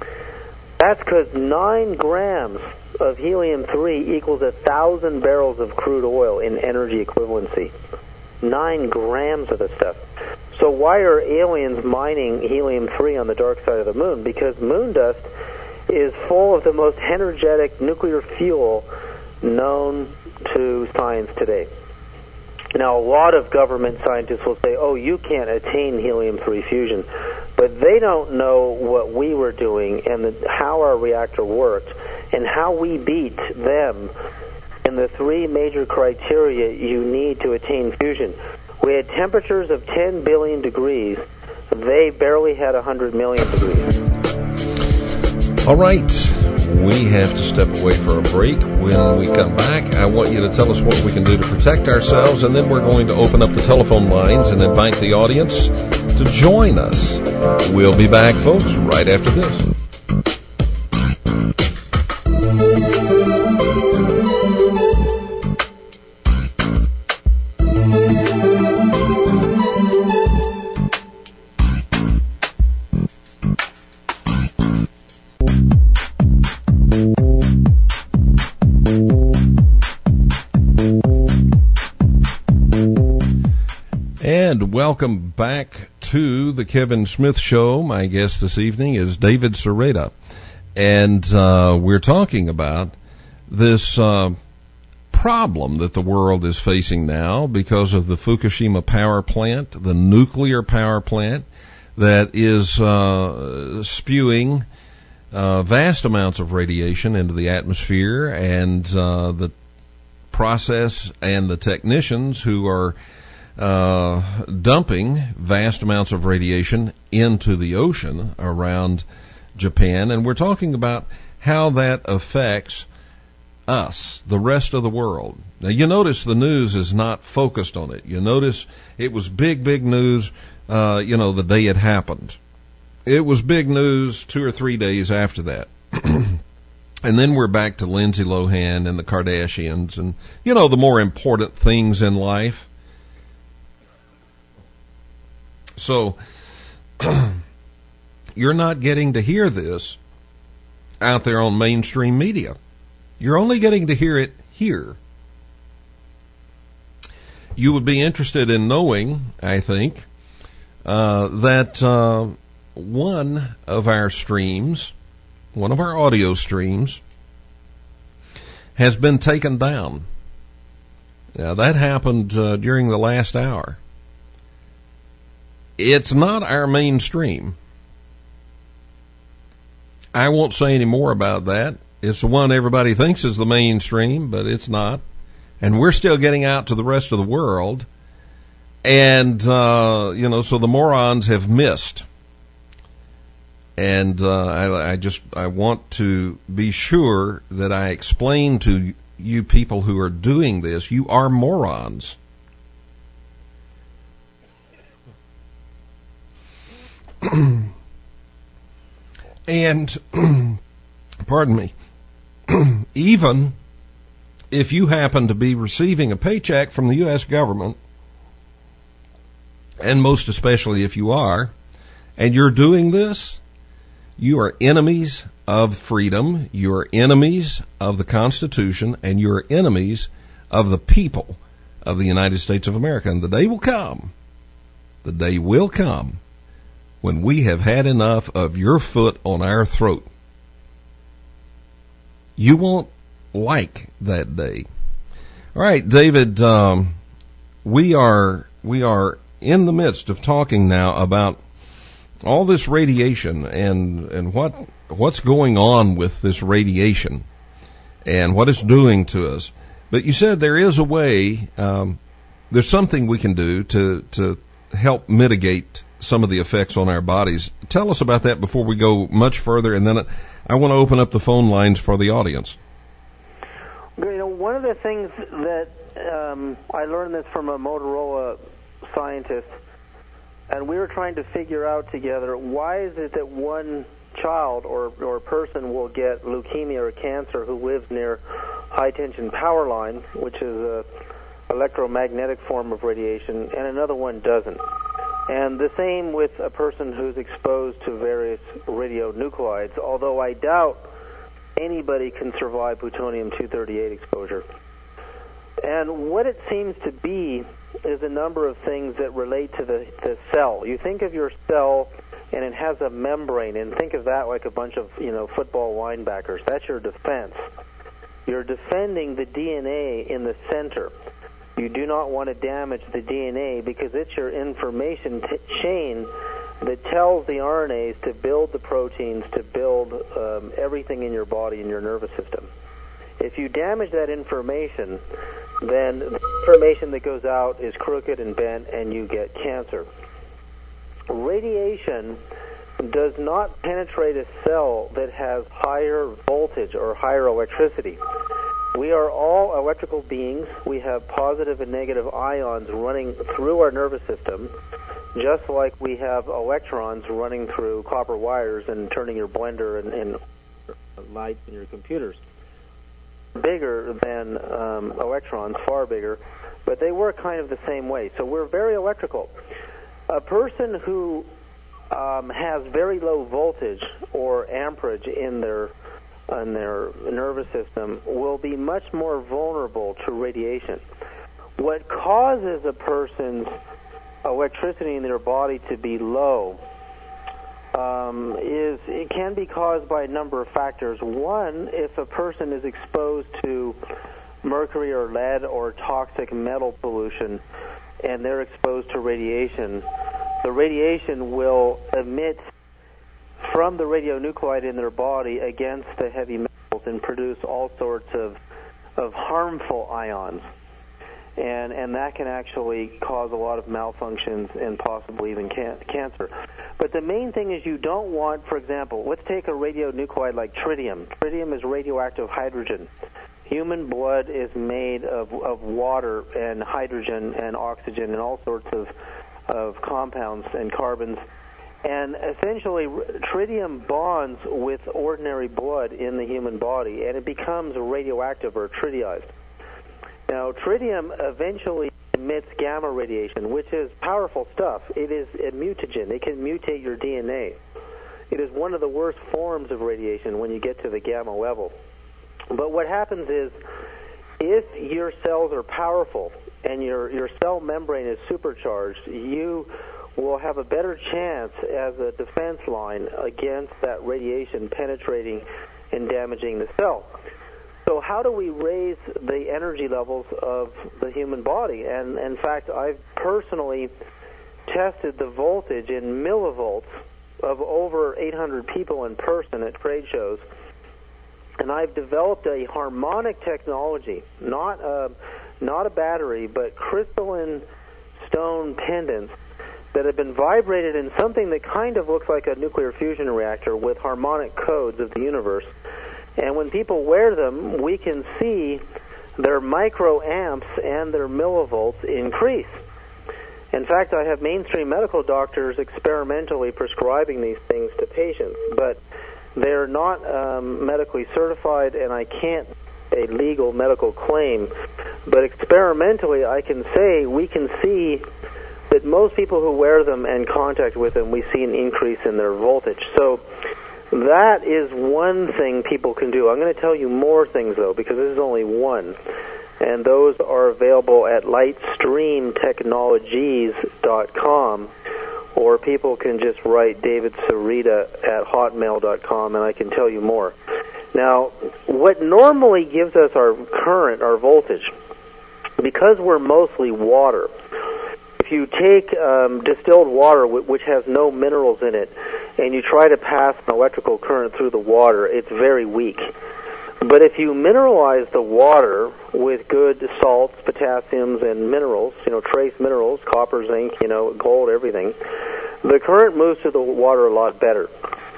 That's because nine grams of helium three equals a thousand barrels of crude oil in energy equivalency. Nine grams of the stuff. So why are aliens mining helium three on the dark side of the moon? Because moon dust is full of the most energetic nuclear fuel known to science today. Now, a lot of government scientists will say, oh, you can't attain helium three fusion. But they don't know what we were doing and the, how our reactor worked and how we beat them in the three major criteria you need to attain fusion. We had temperatures of ten billion degrees. They barely had one hundred million degrees. All right. We have to step away for a break. When we come back, I want you to tell us what we can do to protect ourselves, and then we're going to open up the telephone lines and invite the audience to join us. We'll be back, folks, right after this. And welcome back to the Kevin Smith Show. My guest this evening is David Sereda. And uh, we're talking about this uh, problem that the world is facing now because of the Fukushima power plant, the nuclear power plant that is uh, spewing uh, vast amounts of radiation into the atmosphere, and uh, the process and the technicians who are Uh, dumping vast amounts of radiation into the ocean around Japan. And we're talking about how that affects us, the rest of the world. Now, you notice the news is not focused on it. You notice it was big, big news, uh, you know, the day it happened. It was big news two or three days after that. And then we're back to Lindsay Lohan and the Kardashians and, you know, the more important things in life. So, you're not getting to hear this out there on mainstream media. You're only getting to hear it here. You would be interested in knowing, I think, uh, that uh, one of our streams, one of our audio streams, has been taken down. Now, that happened uh, during the last hour. It's not our mainstream. I won't say any more about that. It's the one everybody thinks is the mainstream, but it's not. And we're still getting out to the rest of the world. And, uh, you know, so the morons have missed. And uh, I, I just, I want to be sure that I explain to you people who are doing this, you are morons. And, pardon me, even if you happen to be receiving a paycheck from the U S government, and most especially if you are, and you're doing this, you are enemies of freedom, you are enemies of the Constitution, and you are enemies of the people of the United States of America. And the day will come, the day will come, when we have had enough of your foot on our throat. You won't like that day. All right, David, um, we are we are in the midst of talking now about all this radiation and and what what's going on with this radiation and what it's doing to us. But you said there is a way, um, there's something we can do to to help mitigate some of the effects on our bodies. Tell us about that before we go much further, and then I want to open up the phone lines for the audience. You know, one of the things that um, I learned this from a Motorola scientist, and we were trying to figure out together, why is it that one child or, or person will get leukemia or cancer who lives near high-tension power lines, which is a electromagnetic form of radiation, and another one doesn't. And the same with a person who's exposed to various radionuclides, although I doubt anybody can survive plutonium two thirty-eight exposure. And what it seems to be is a number of things that relate to the, the cell. You think of your cell, and it has a membrane, and think of that like a bunch of, you know, football linebackers. That's your defense. You're defending the D N A in the center. You do not want to damage the D N A because it's your information t- chain that tells the R N As to build the proteins, to build um, everything in your body and your nervous system. If you damage that information, then the information that goes out is crooked and bent, and you get cancer. Radiation does not penetrate a cell that has higher voltage or higher electricity. We are all electrical beings. We have positive and negative ions running through our nervous system, just like we have electrons running through copper wires and turning your blender and, and lights in your computers. Bigger than um, electrons, far bigger, but they work kind of the same way. So we're very electrical. A person who um, has very low voltage or amperage in their in their nervous system will be much more vulnerable to radiation. What causes a person's electricity in their body to be low um, is it can be caused by a number of factors. One, if a person is exposed to mercury or lead or toxic metal pollution and they're exposed to radiation, the radiation will emit from the radionuclide in their body against the heavy metals and produce all sorts of of harmful ions. And and that can actually cause a lot of malfunctions and possibly even can- cancer. But the main thing is you don't want, for example, let's take a radionuclide like tritium. Tritium is radioactive hydrogen. Human blood is made of, of water and hydrogen and oxygen and all sorts of, of compounds and carbons. And essentially, tritium bonds with ordinary blood in the human body, and it becomes radioactive or tritiized. Now, tritium eventually emits gamma radiation, which is powerful stuff. It is a mutagen. It can mutate your D N A. It is one of the worst forms of radiation when you get to the gamma level. But what happens is, if your cells are powerful and your, your cell membrane is supercharged, you will have a better chance as a defense line against that radiation penetrating and damaging the cell. So how do we raise the energy levels of the human body? And in fact, I've personally tested the voltage in millivolts of over eight hundred people in person at trade shows, and I've developed a harmonic technology, not a, not a battery, but crystalline stone pendants that have been vibrated in something that kind of looks like a nuclear fusion reactor with harmonic codes of the universe. And when people wear them, we can see their microamps and their millivolts increase. In fact, I have mainstream medical doctors experimentally prescribing these things to patients. But They're not um, medically certified, and I can't a legal medical claim, but experimentally I can say we can see that most people who wear them and contact with them, we see an increase in their voltage. So that is one thing people can do. I'm going to tell you more things, though, because this is only one, and those are available at lightstream technologies dot com, or people can just write David Sarita at hotmail dot com, and I can tell you more. Now, what normally gives us our current, our voltage, because we're mostly water, if you take um, distilled water, which has no minerals in it, and you try to pass an electrical current through the water, it's very weak. But if you mineralize the water with good salts, potassiums, and minerals, you know, trace minerals, copper, zinc, you know, gold, everything, the current moves through the water a lot better.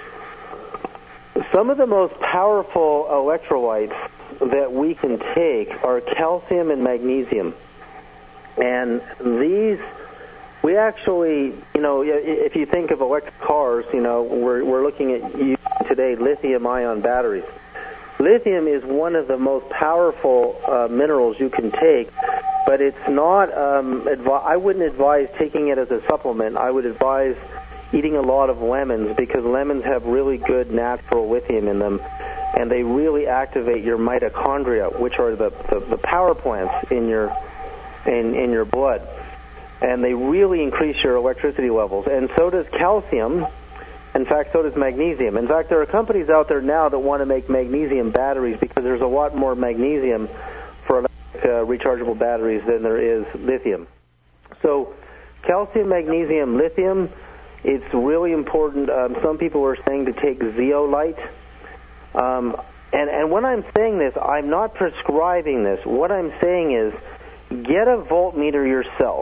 Some of the most powerful electrolytes that we can take are calcium and magnesium. And these, we actually, you know, if you think of electric cars, you know, we're, we're looking at using today lithium-ion batteries. Lithium is one of the most powerful uh, minerals you can take, but it's not, um, advi- I wouldn't advise taking it as a supplement. I would advise eating a lot of lemons, because lemons have really good natural lithium in them, and they really activate your mitochondria, which are the, the, the power plants in your in, in your blood. And they really increase your electricity levels. And so does calcium. In fact, so does magnesium. In fact, there are companies out there now that want to make magnesium batteries, because there's a lot more magnesium for electric, uh, rechargeable batteries than there is lithium. So calcium, magnesium, lithium, it's really important. Um, some people are saying to take zeolite. Um, and, and when I'm saying this, I'm not prescribing this. What I'm saying is get a voltmeter yourself.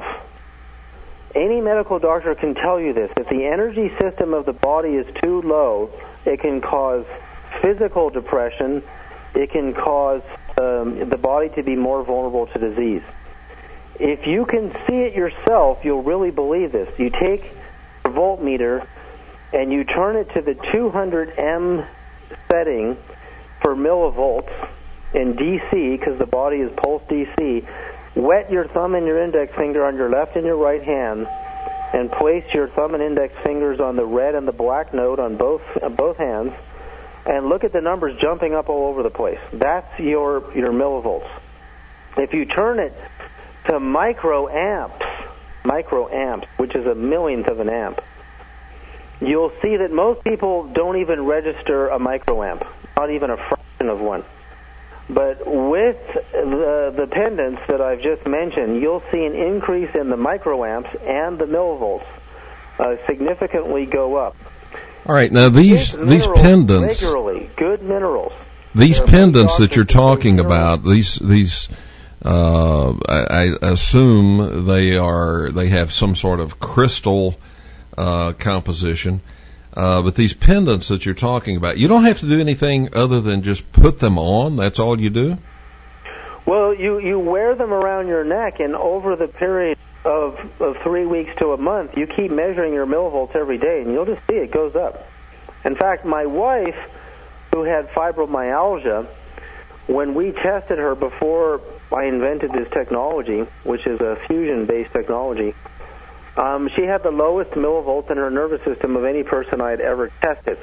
Any medical doctor can tell you this. If the energy system of the body is too low, it can cause physical depression. It can cause um, the body to be more vulnerable to disease. If you can see it yourself, you'll really believe this. You take a voltmeter and you turn it to the two hundred M setting for millivolts in D C, because the body is pulse D C. Wet your thumb and your index finger on your left and your right hand, and place your thumb and index fingers on the red and the black node on both uh, both hands, and look at the numbers jumping up all over the place. That's your your millivolts. If you turn it to microamps, microamps, which is a millionth of an amp, you'll see that most people don't even register a microamp, not even a fraction of one. But with the, the pendants that I've just mentioned, you'll see an increase in the microamps, and the millivolts uh, significantly go up. All right, now these these pendants, regularly, good minerals. These pendants that you're talking about, these these, uh, I, I assume they are they have some sort of crystal uh, composition. Uh, but these pendants that you're talking about, you don't have to do anything other than just put them on. That's all you do? Well, you, you wear them around your neck, and over the period of, of three weeks to a month, you keep measuring your millivolts every day, and you'll just see it goes up. In fact, my wife, who had fibromyalgia, when we tested her before I invented this technology, which is a fusion-based technology, Um, she had the lowest millivolts in her nervous system of any person I had ever tested.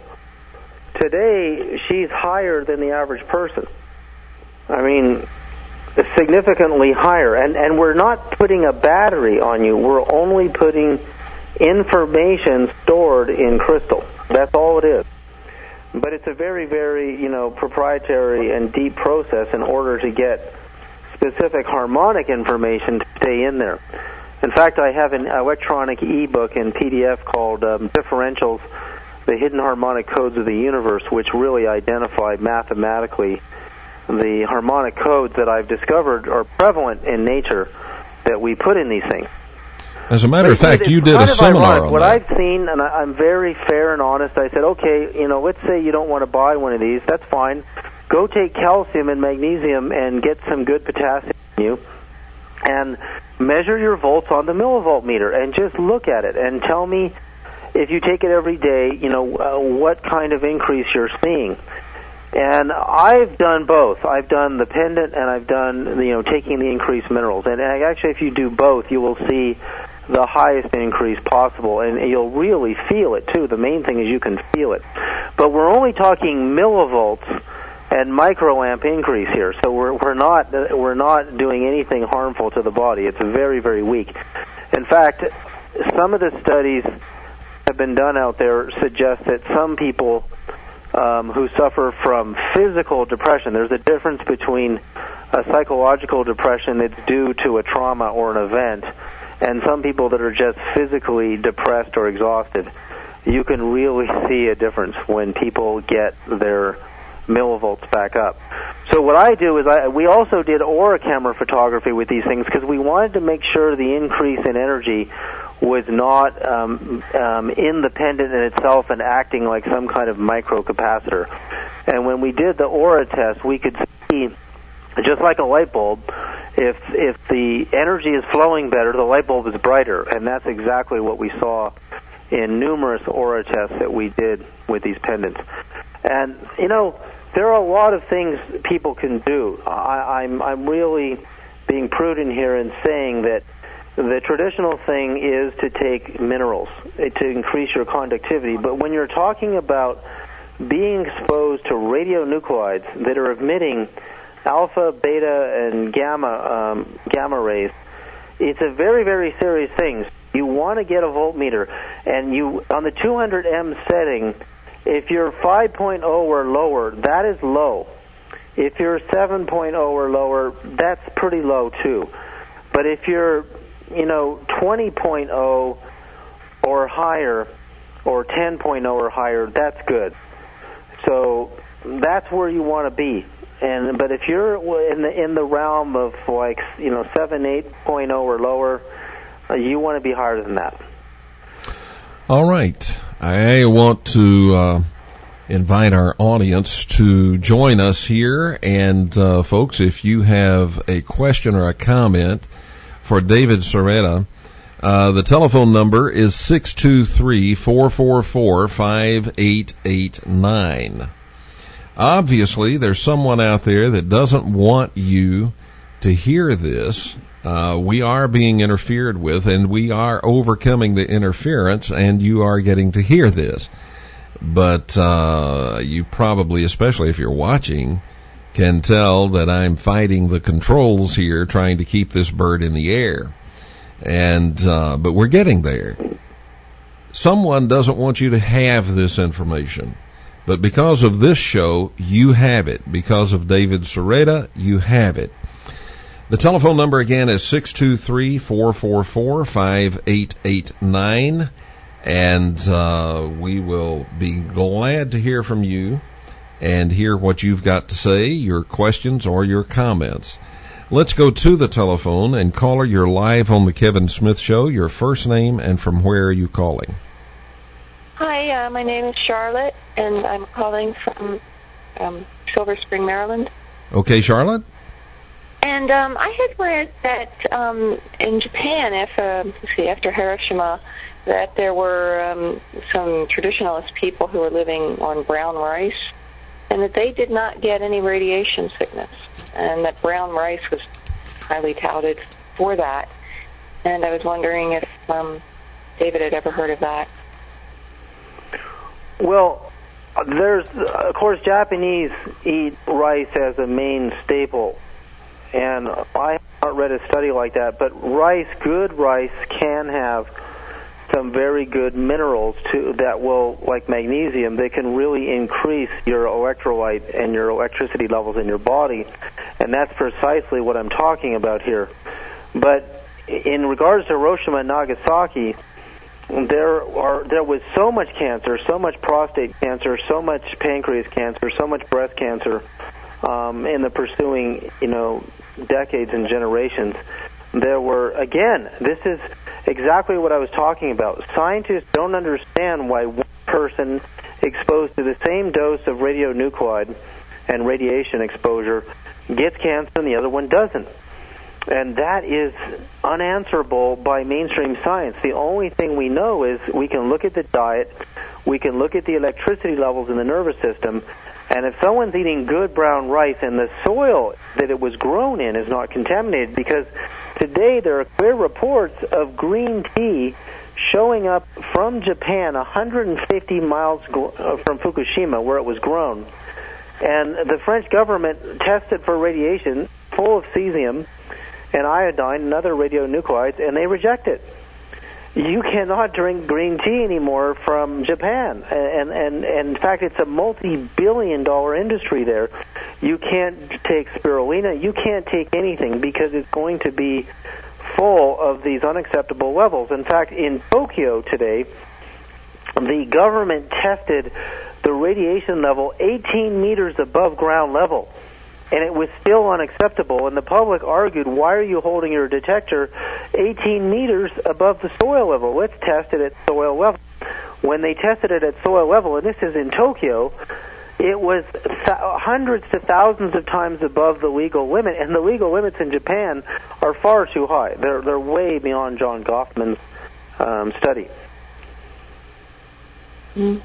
Today, she's higher than the average person. I mean, significantly higher. And, and we're not putting a battery on you. We're only putting information stored in crystal. That's all it is. But it's a very, very, you know, proprietary and deep process in order to get specific harmonic information to stay in there. In fact, I have an electronic e-book and P D F called um, Differentials, the Hidden Harmonic Codes of the Universe, which really identify mathematically the harmonic codes that I've discovered are prevalent in nature that we put in these things. As a matter of fact, it's you did a seminar ironic. on what that. I've seen, and I, I'm very fair and honest, I said, okay, you know, let's say you don't want to buy one of these. That's fine. Go take calcium and magnesium and get some good potassium in you, and measure your volts on the millivolt meter, and just look at it and tell me if you take it every day, you know, uh, what kind of increase you're seeing. And I've done both. I've done the pendant, and I've done, you know, taking the increased minerals. And actually, if you do both, you will see the highest increase possible, and you'll really feel it, too. The main thing is you can feel it. But we're only talking millivolts and microamp increase here, so we're we're not we're not doing anything harmful to the body. It's very, very weak. In fact, some of the studies have been done out there suggest that some people um, who suffer from physical depression, there's a difference between a psychological depression that's due to a trauma or an event, and some people that are just physically depressed or exhausted. You can really see a difference when people get their millivolts back up. So what I do is I, we also did aura camera photography with these things because we wanted to make sure the increase in energy was not um, um, in the pendant in itself and acting like some kind of microcapacitor. And when we did the aura test, we could see, just like a light bulb, if if the energy is flowing better, the light bulb is brighter. And that's exactly what we saw in numerous aura tests that we did with these pendants. And, you know, there are a lot of things people can do. I, I'm, I'm really being prudent here in saying that the traditional thing is to take minerals to increase your conductivity. But when you're talking about being exposed to radionuclides that are emitting alpha, beta, and gamma um, gamma rays, it's a very, very serious thing. You want to get a voltmeter, and you on the two hundred M setting, if you're five point oh or lower, that is low. If you're seven point oh or lower, that's pretty low too. But if you're, you know, twenty point oh or higher, or ten point oh or higher, that's good. So that's where you want to be. And but if you're in the in the realm of like, you know, seven, eight point oh or lower, uh, you want to be higher than that. All right. I want to uh, invite our audience to join us here. And, uh, folks, if you have a question or a comment for David Sereda, uh, the telephone number is six two three, four four four, five eight eight nine. Obviously, there's someone out there that doesn't want you to hear this. Uh, we are being interfered with, and we are overcoming the interference, and you are getting to hear this. But uh, you probably, especially if you're watching, can tell that I'm fighting the controls here, trying to keep this bird in the air. And uh, but we're getting there. Someone doesn't want you to have this information. But because of this show, you have it. Because of David Sereda, you have it. The telephone number again is six two three, four four four, five eight eight nine. And uh, we will be glad to hear from you and hear what you've got to say, your questions or your comments. Let's go to the telephone, and caller, you're live on the Kevin Smith Show. Your first name and from where are you calling? Hi, uh, my name is Charlotte, and I'm calling from um, Silver Spring, Maryland. Okay, Charlotte. And um, I had read that um, in Japan, if, uh, let's see, after Hiroshima, that there were um, some traditionalist people who were living on brown rice, and that they did not get any radiation sickness, and that brown rice was highly touted for that. And I was wondering if um, David had ever heard of that. Well, there's, of course, Japanese eat rice as a main staple, and I have not read a study like that, but rice, good rice, can have some very good minerals too that will, like magnesium, they can really increase your electrolyte and your electricity levels in your body, and that's precisely what I'm talking about here. But in regards to Hiroshima and Nagasaki, there are there was so much cancer, so much prostate cancer, so much pancreas cancer, so much breast cancer um, in the pursuing, you know, decades and generations. There were, again, this is exactly what I was talking about. Scientists don't understand why one person exposed to the same dose of radionuclide and radiation exposure gets cancer and the other one doesn't. And that is unanswerable by mainstream science. The only thing we know is we can look at the diet, we can look at the electricity levels in the nervous system, and if someone's eating good brown rice and the soil that it was grown in is not contaminated, because today there are clear reports of green tea showing up from Japan one hundred fifty miles from Fukushima where it was grown. And the French government tested for radiation full of cesium and iodine and other radionuclides, and they reject it. You cannot drink green tea anymore from Japan, and, and, and in fact, it's a multi-billion dollar industry there. You can't take spirulina, you can't take anything because it's going to be full of these unacceptable levels. In fact, in Tokyo today, the government tested the radiation level eighteen meters above ground level, and it was still unacceptable. And the public argued, why are you holding your detector eighteen meters above the soil level? Let's test it at soil level. When they tested it at soil level, and this is in Tokyo, it was th- hundreds to thousands of times above the legal limit, and the legal limits in Japan are far too high. They're, they're way beyond John Goffman's um, study. Mm.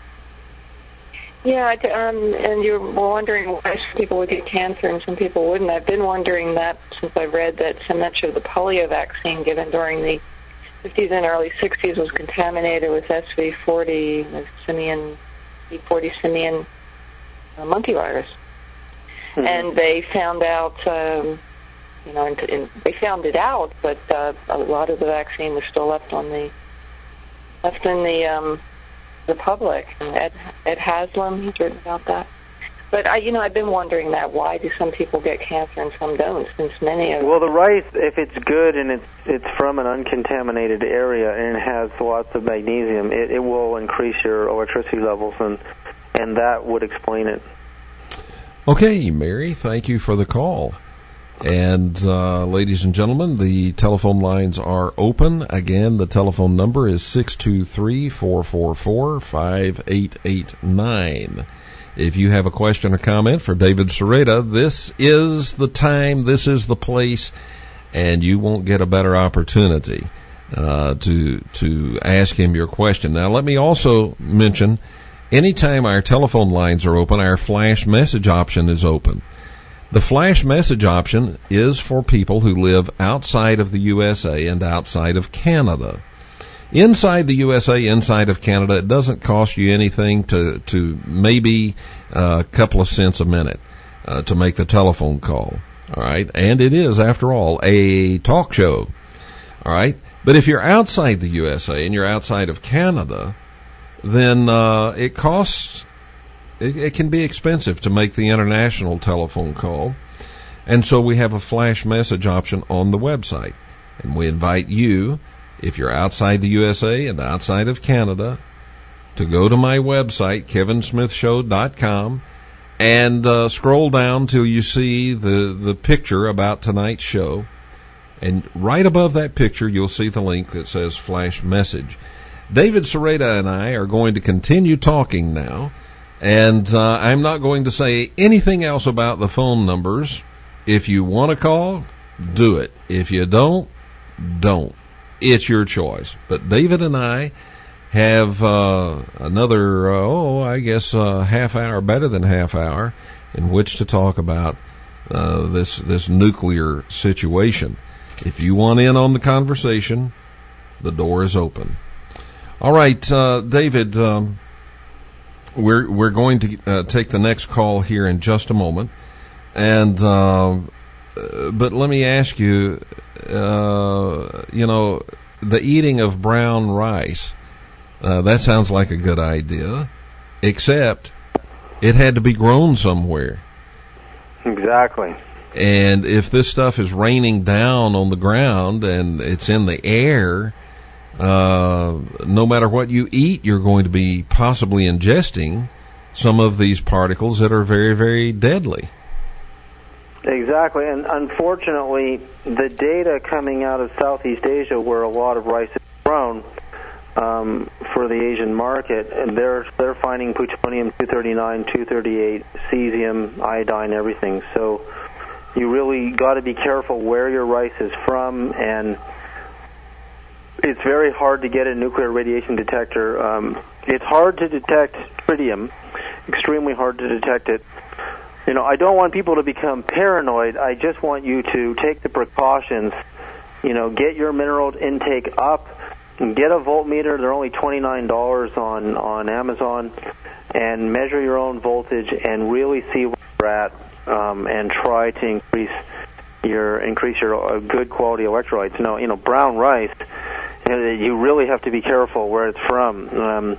Yeah, um, and you were wondering why some people would get cancer and some people wouldn't. I've been wondering that since I read that so much of the polio vaccine given during the fifties and early sixties was contaminated with S V forty, the simian, E forty simian uh, monkey virus. Mm-hmm. And they found out, um, you know, and, and they found it out, but uh, a lot of the vaccine was still left on the, left in the, um, the public. Ed, Ed Haslam, he's written about that. But I, you know, I've been wondering that. Why do some people get cancer and some don't? Since many of well, the rice, if it's good and it's it's from an uncontaminated area and it has lots of magnesium, it, it will increase your electricity levels, and and that would explain it. Okay, Mary, thank you for the call. And uh, ladies and gentlemen, the telephone lines are open. Again, the telephone number is six two three, four four four, five eight eight nine. If you have a question or comment for David Sereda, this is the time, this is the place, and you won't get a better opportunity uh, to to ask him your question. Now, let me also mention, anytime our telephone lines are open, our flash message option is open. The flash message option is for people who live outside of the U S A and outside of Canada. Inside the U S A, inside of Canada, it doesn't cost you anything to, to maybe a couple of cents a minute uh, to make the telephone call. All right? And it is, after all, a talk show. All right? But if you're outside the U S A and you're outside of Canada, then uh, it costs... It, it can be expensive to make the international telephone call, and so we have a flash message option on the website. And we invite you, if you're outside the U S A and outside of Canada, to go to my website, kevin smith show dot com, and uh, scroll down till you see the, the picture about tonight's show. And right above that picture, you'll see the link that says Flash Message. David Sereda and I are going to continue talking now. And uh, I'm not going to say anything else about the phone numbers. If you want to call, do it. If you don't, don't. It's your choice. But David and I have uh, another, uh, oh, I guess uh, half hour, better than half hour, in which to talk about uh, this this nuclear situation. If you want in on the conversation, the door is open. All right, uh, David. Um, We're we're going to uh, take the next call here in just a moment, and uh, but let me ask you, uh, you know, the eating of brown rice, uh, that sounds like a good idea, except it had to be grown somewhere. Exactly. And if this stuff is raining down on the ground and it's in the air, Uh, no matter what you eat, you're going to be possibly ingesting some of these particles that are very, very deadly. Exactly, and unfortunately, the data coming out of Southeast Asia, where a lot of rice is grown um, for the Asian market, and they're they're finding plutonium two thirty-nine, two thirty-eight, cesium, iodine, everything. So you really got to be careful where your rice is from, and it's very hard to get a nuclear radiation detector. Um, it's hard to detect tritium, extremely hard to detect it. You know, I don't want people to become paranoid. I just want you to take the precautions. You know, get your mineral intake up, get a voltmeter. They're only twenty-nine dollars on, on Amazon, and measure your own voltage and really see where you're at, um, and try to increase your increase your uh, good quality electrolytes. No, you know, brown rice, you know, you really have to be careful where it's from. Um,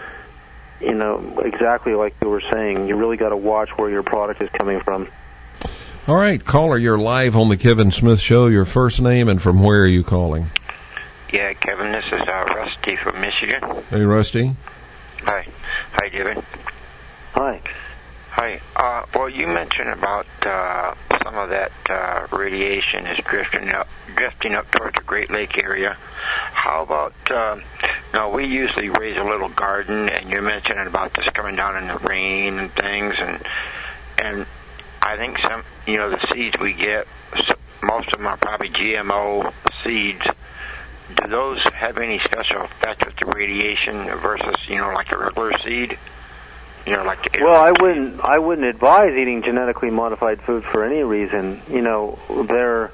you know, exactly like you were saying, you really got to watch where your product is coming from. All right, caller, you're live on the Kevin Smith Show. Your first name and from where are you calling? Yeah, Kevin, this is uh, Rusty from Michigan. Hey, Rusty. Hi. Hi, David. Hi. Hi. Uh, well, you mentioned about uh, some of that uh, radiation is drifting up, drifting up towards the Great Lake area. How about, uh, now we usually raise a little garden, and you're mentioning about this coming down in the rain and things, and and I think some, you know, the seeds we get, most of them are probably G M O seeds. Do those have any special effect with the radiation versus, you know, like a regular seed? You know, like the well, I wouldn't. I wouldn't advise eating genetically modified food for any reason. You know, there.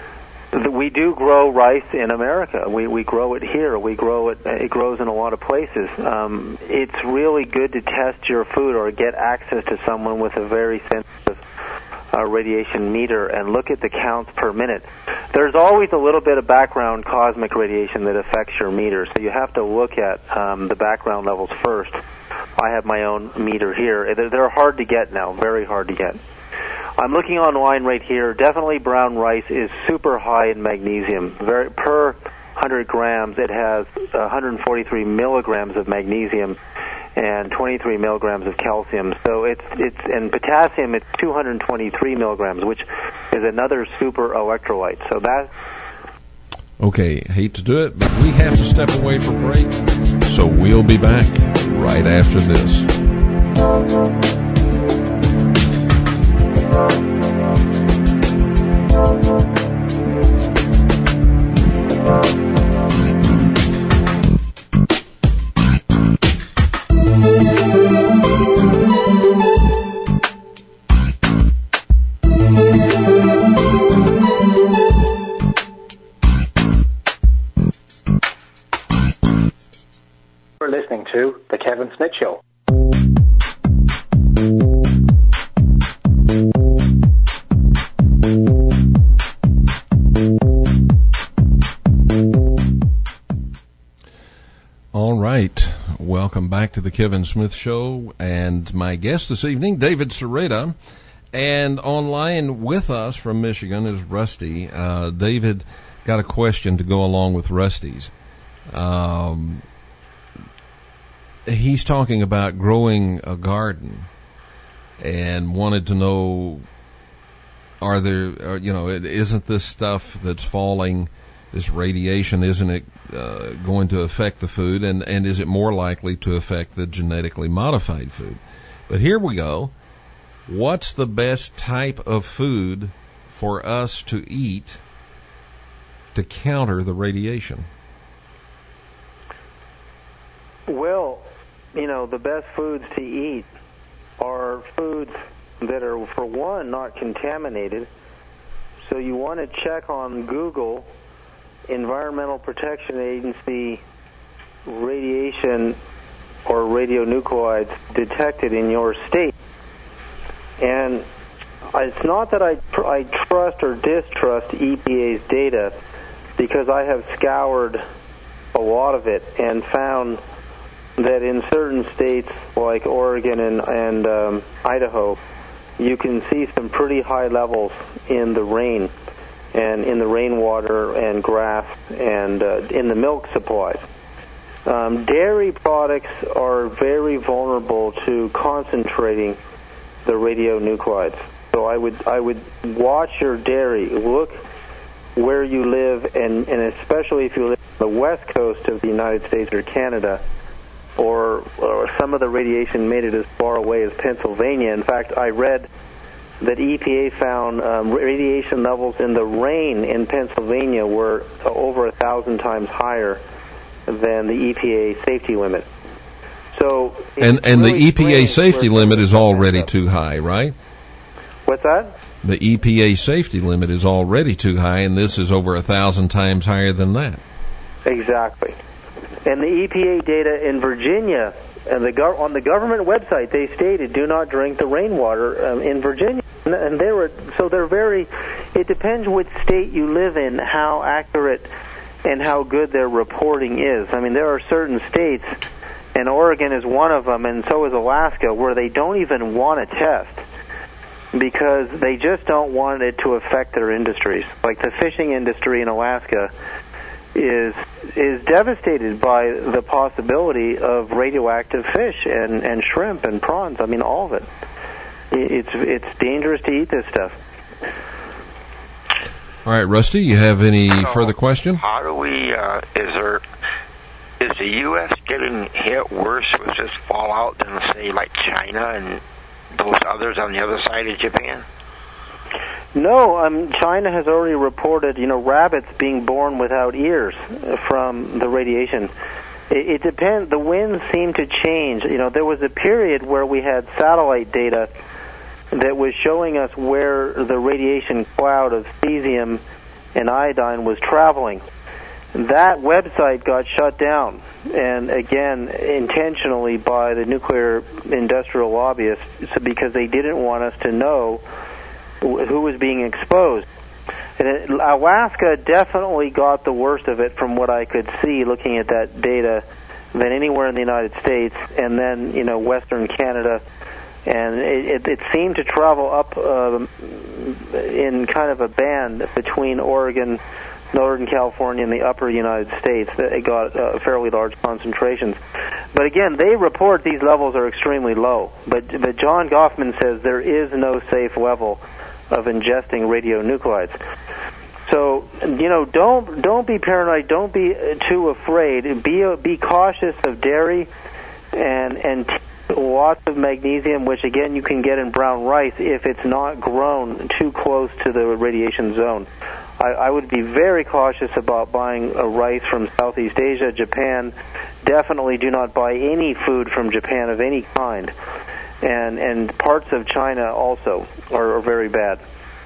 We do grow rice in America. We we grow it here. We grow it. It grows in a lot of places. Um, it's really good to test your food or get access to someone with a very sensitive uh, radiation meter and look at the counts per minute. There's always a little bit of background cosmic radiation that affects your meter, so you have to look at um, the background levels first. I have my own meter here. They're, they're hard to get now, very hard to get. I'm looking online right here. Definitely brown rice is super high in magnesium. Very, per one hundred grams, it has one hundred forty-three milligrams of magnesium and twenty-three milligrams of calcium. So it's it's and potassium, it's two hundred twenty-three milligrams, which is another super electrolyte. So that. Okay, hate to do it, but we have to step away for break. So we'll be back right after this. You're listening to The Kevin Smith Show. All right. Welcome back to The Kevin Smith Show. And my guest this evening, David Sereda. And online with us from Michigan is Rusty. Uh, David got a question to go along with Rusty's. Um, he's talking about growing a garden and wanted to know, are there, are, you know, isn't this stuff that's falling, this radiation, isn't it uh, going to affect the food, and, and is it more likely to affect the genetically modified food? But here we go. What's the best type of food for us to eat to counter the radiation? Well, you know, the best foods to eat are foods that are, for one, not contaminated. So you want to check on Google, Environmental Protection Agency radiation or radionuclides detected in your state. And it's not that I, I trust or distrust E P A's data, because I have scoured a lot of it and found that in certain states like Oregon and, and um, Idaho, you can see some pretty high levels in the rain and in the rainwater and grass and uh, in the milk supplies. Um, dairy products are very vulnerable to concentrating the radionuclides. So I would I would watch your dairy, look where you live, and, and especially if you live on the west coast of the United States or Canada, or, or some of the radiation made it as far away as Pennsylvania. In fact, I read that E P A found um, radiation levels in the rain in Pennsylvania were over a thousand times higher than the E P A safety limit. So, and and really the E P A safety limit is already too high, right? What's that? The E P A safety limit is already too high, and this is over a thousand times higher than that. Exactly. And the E P A data in Virginia, and the gov- on the government website, they stated, "Do not drink the rainwater um, in Virginia." And they were so they're very. It depends which state you live in, how accurate and how good their reporting is. I mean, there are certain states, and Oregon is one of them, and so is Alaska, where they don't even want to test because they just don't want it to affect their industries. Like the fishing industry in Alaska is is devastated by the possibility of radioactive fish and, and shrimp and prawns. I mean, all of it. It's it's dangerous to eat this stuff. All right, Rusty, you have any So, further question? How do we, uh, is there, is the U S getting hit worse with this fallout than, say, like China and those others on the other side of Japan? No, um, China has already reported, you know, rabbits being born without ears from the radiation. It, it depends. The winds seem to change. You know, there was a period where we had satellite data that was showing us where the radiation cloud of cesium and iodine was traveling. That website got shut down, and again, intentionally by the nuclear industrial lobbyists, because they didn't want us to know who was being exposed. And it, Alaska definitely got the worst of it from what I could see looking at that data than anywhere in the United States, and then, you know, Western Canada. And it, it, it seemed to travel up uh, in kind of a band between Oregon, Northern California, and the upper United States. It got uh, fairly large concentrations. But again, they report these levels are extremely low. But, but John Goffman says there is no safe level of ingesting radionuclides. So, you know, don't don't be paranoid. Don't be too afraid. Be be cautious of dairy and and lots of magnesium, which again you can get in brown rice if it's not grown too close to the radiation zone. I, I would be very cautious about buying a rice from Southeast Asia, Japan. Definitely do not buy any food from Japan of any kind. And and parts of China also are, are very bad.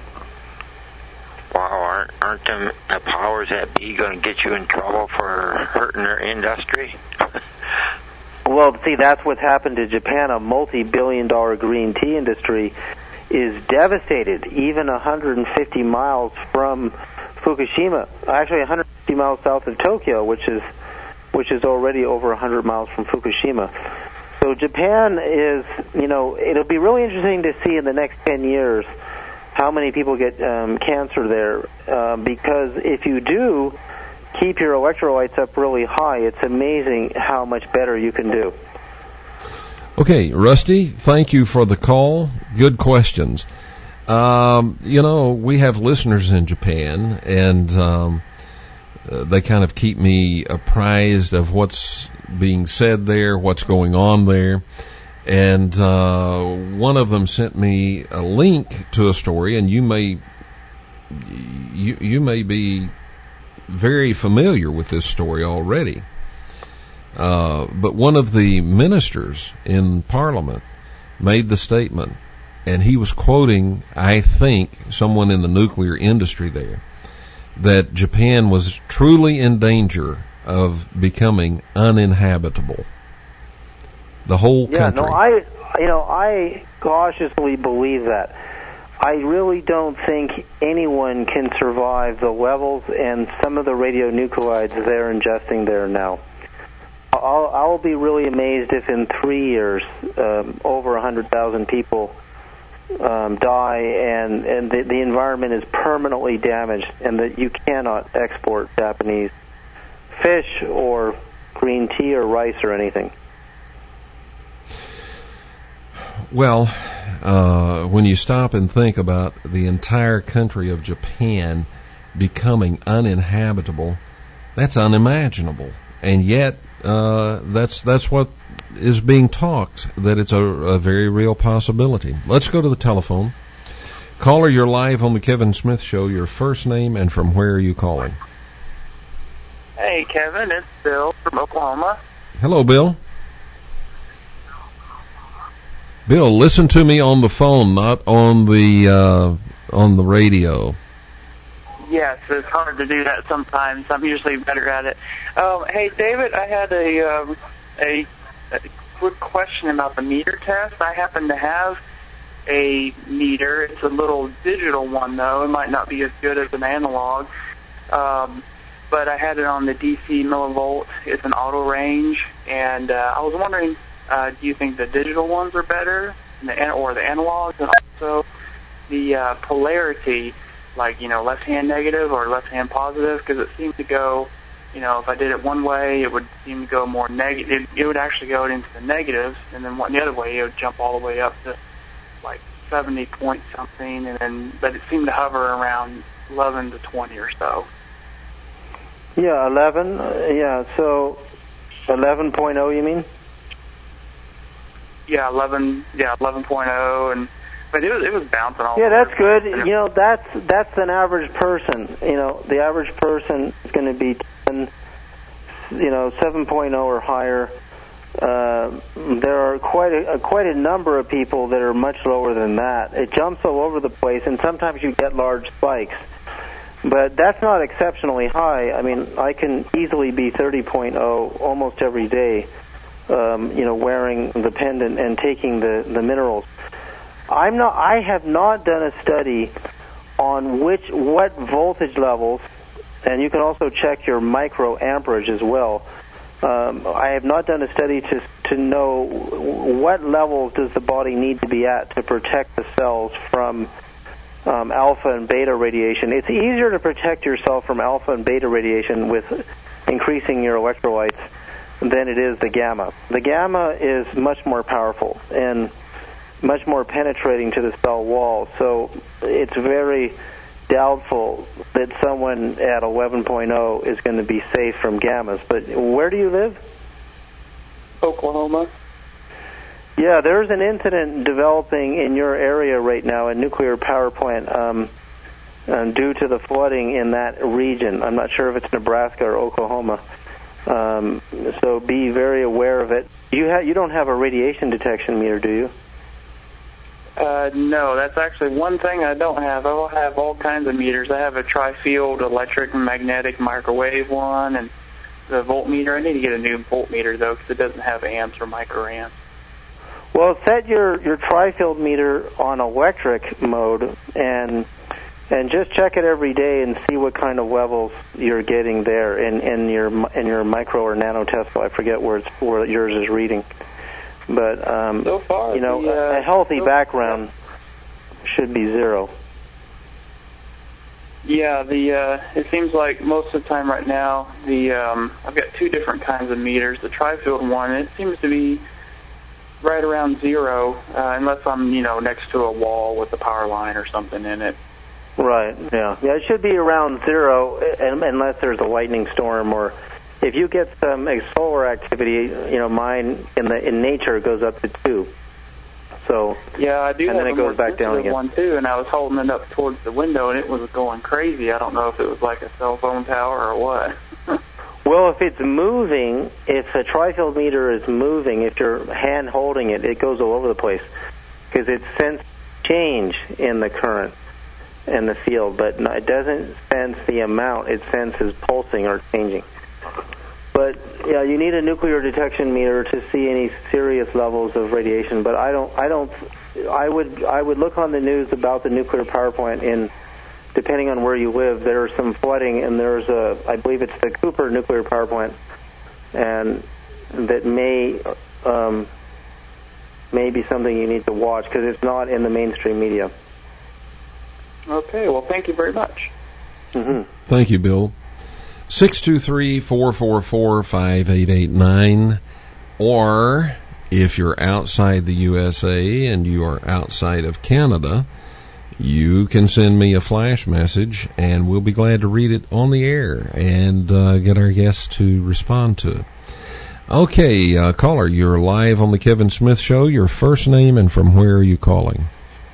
Wow, aren't, aren't them, the powers that be going to get you in trouble for hurting their industry? Well, see, that's what's happened to Japan. A multi-billion dollar green tea industry is devastated, even one hundred fifty miles from Fukushima. Actually, one hundred fifty miles south of Tokyo, which is which is already over one hundred miles from Fukushima. So Japan is, you know, it'll be really interesting to see in the next ten years how many people get um, cancer there, uh, because if you do keep your electrolytes up really high, it's amazing how much better you can do. Okay, Rusty, thank you for the call. Good questions. Um, you know, we have listeners in Japan, and um, uh, they kind of keep me apprised of what's being said there, what's going on there. And uh, one of them sent me a link to a story, and you may you you may be very familiar with this story already. Uh, but one of the ministers in Parliament made the statement, and he was quoting, I think, someone in the nuclear industry there, that Japan was truly in danger of becoming uninhabitable. The whole yeah, country. Yeah, no, I, you know, I cautiously believe that. I really don't think anyone can survive the levels and some of the radionuclides they're ingesting there now. I'll, I'll be really amazed if in three years um, over one hundred thousand people um, die and, and the, the environment is permanently damaged and that you cannot export Japanese fish or green tea or rice or anything. Well, uh, when you stop and think about the entire country of Japan becoming uninhabitable, that's unimaginable. And yet, uh, that's that's what is being talked, that it's a, a very real possibility. Let's go to the telephone. Caller, you're live on the Kevin Smith Show. Your first name and from where are you calling? Hey, Kevin, it's Bill from Oklahoma. Hello, Bill. Bill, listen to me on the phone, not on the uh, on the radio. Yes, it's hard to do that sometimes. I'm usually better at it. Um, hey, David, I had a, um, a a quick question about the meter test. I happen to have a meter. It's a little digital one, though. It might not be as good as an analog. Um, but I had it on the D C millivolt. It's an auto range. And uh, I was wondering, uh, do you think the digital ones are better or the analogs? And also the uh, polarity, like, you know, left-hand negative or left-hand positive, because it seemed to go, you know, if I did it one way, it would seem to go more negative. It would actually go into the negatives, and then one, the other way, it would jump all the way up to like seventy point something, and then but it seemed to hover around eleven to twenty or so. Yeah, eleven. Uh, yeah, so eleven point oh, you mean? Yeah, eleven. Yeah, eleven point oh, and but it was it was bouncing all. Yeah, over. that's good. You know, that's that's an average person. You know, the average person is going to be ten, you know, seven point oh or higher. Uh, there are quite a, quite a number of people that are much lower than that. It jumps all over the place, and sometimes you get large spikes. But that's not exceptionally high. I mean, I can easily be thirty point oh almost every day, um, you know, wearing the pendant and taking the, the minerals. I'm not. I have not done a study on which what voltage levels, and you can also check your microamperage as well. Um, I have not done a study to to know what levels does the body need to be at to protect the cells from um, alpha and beta radiation. It's easier to protect yourself from alpha and beta radiation with increasing your electrolytes than it is the gamma. The gamma is much more powerful and much more penetrating to the cell wall, so it's very doubtful that someone at eleven point oh is going to be safe from gammas. But where do you live? Oklahoma. Yeah, there's an incident developing in your area right now, a nuclear power plant, um, um, due to the flooding in that region. I'm not sure if it's Nebraska or Oklahoma. Um, so be very aware of it. You ha- you don't have a radiation detection meter, do you? Uh, no, that's actually one thing I don't have. I will have all kinds of meters. I have a tri-field electric and magnetic microwave one, and the voltmeter. I need to get a new voltmeter, though, because it doesn't have amps or microamps. Well, set your, your tri-field meter on electric mode and and just check it every day and see what kind of levels you're getting there in, in your in your micro or nano Tesla. I forget where it's where yours is reading. But, um, so far, you know, the, uh, a healthy so, background should be zero. Yeah, the uh, it seems like most of the time right now, the um, I've got two different kinds of meters. The tri-field one, it seems to be right around zero, uh, unless I'm, you know, next to a wall with a power line or something in it. Right, yeah. Yeah, it should be around zero unless there's a lightning storm, or if you get some solar activity, you know, mine in the in nature goes up to two. So yeah, I do and have then it a goes more back down again. one too, and I was holding it up towards the window, and it was going crazy. I don't know if it was like a cell phone tower or what. Well, if it's moving, if a tri-field meter is moving, if you're hand holding it, it goes all over the place because it senses change in the current in the field, but it doesn't sense the amount. It senses pulsing or changing. But yeah, you need a nuclear detection meter to see any serious levels of radiation. But I don't, I don't, I would, I would look on the news about the nuclear power plant in, depending on where you live. There's some flooding, and there's a, I believe it's the Cooper nuclear power plant, and that may, um, may be something you need to watch because it's not in the mainstream media. Okay, well, thank you very much. Mm-hmm. Thank you, Bill. six two three, four four four, five eight eight nine, or if you're outside the U S A and you are outside of Canada, you can send me a flash message and we'll be glad to read it on the air and uh, get our guests to respond to it. Okay, uh, caller, you're live on the Kevin Smith Show. Your first name and from where are you calling?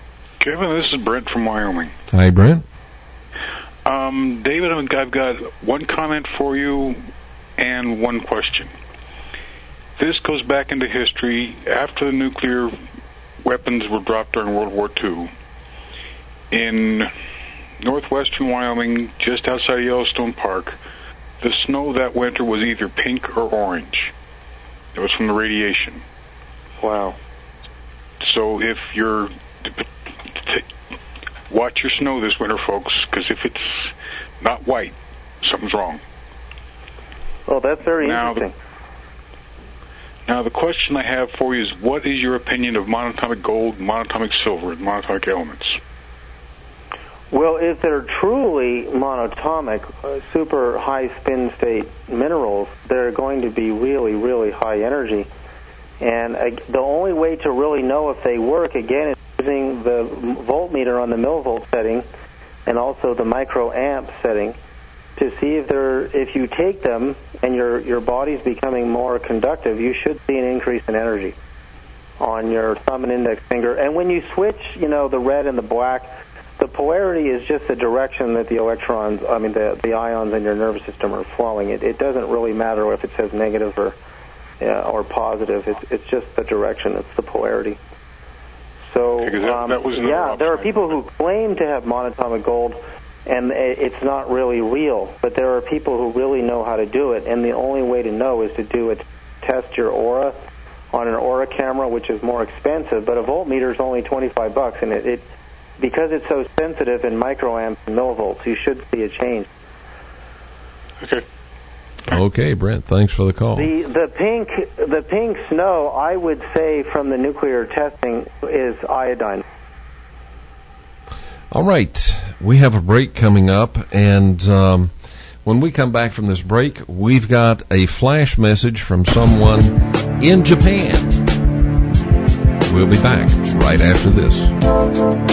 Kevin, this is Brent from Wyoming. Hi, Brent. Um, David, I've got one comment for you and one question. This goes back into history. After the nuclear weapons were dropped during World War Two, in northwestern Wyoming, just outside Yellowstone Park, the snow that winter was either pink or orange. It was from the radiation. Wow. So if you're... watch your snow this winter, folks, because if it's not white, something's wrong. Well, that's very now, interesting. The, now, the question I have for you is, what is your opinion of monatomic gold, monatomic silver, and monatomic elements? Well, if they're truly monatomic, uh, super high spin state minerals, they're going to be really, really high energy. And uh, the only way to really know if they work, again, is using the voltmeter on the millivolt setting and also the microamp setting to see if they're, if you take them and your, your body's becoming more conductive, you should see an increase in energy on your thumb and index finger. And when you switch, you know, the red and the black, the polarity is just the direction that the electrons, I mean, the, the ions in your nervous system are flowing. It, it doesn't really matter if it says negative or uh, or positive. It's, it's just the direction. It's the polarity. So, okay, that, um, that was yeah, there are people who claim to have monatomic gold, and it's not really real. But there are people who really know how to do it, and the only way to know is to do it, test your aura on an aura camera, which is more expensive. But a voltmeter is only twenty-five bucks, and it, it because it's so sensitive in microamps and millivolts, you should see a change. Okay. Okay, Brent, thanks for the call. The the pink the pink snow, I would say, from the nuclear testing is iodine. All right, we have a break coming up, and um, when we come back from this break, we've got a flash message from someone in Japan. We'll be back right after this.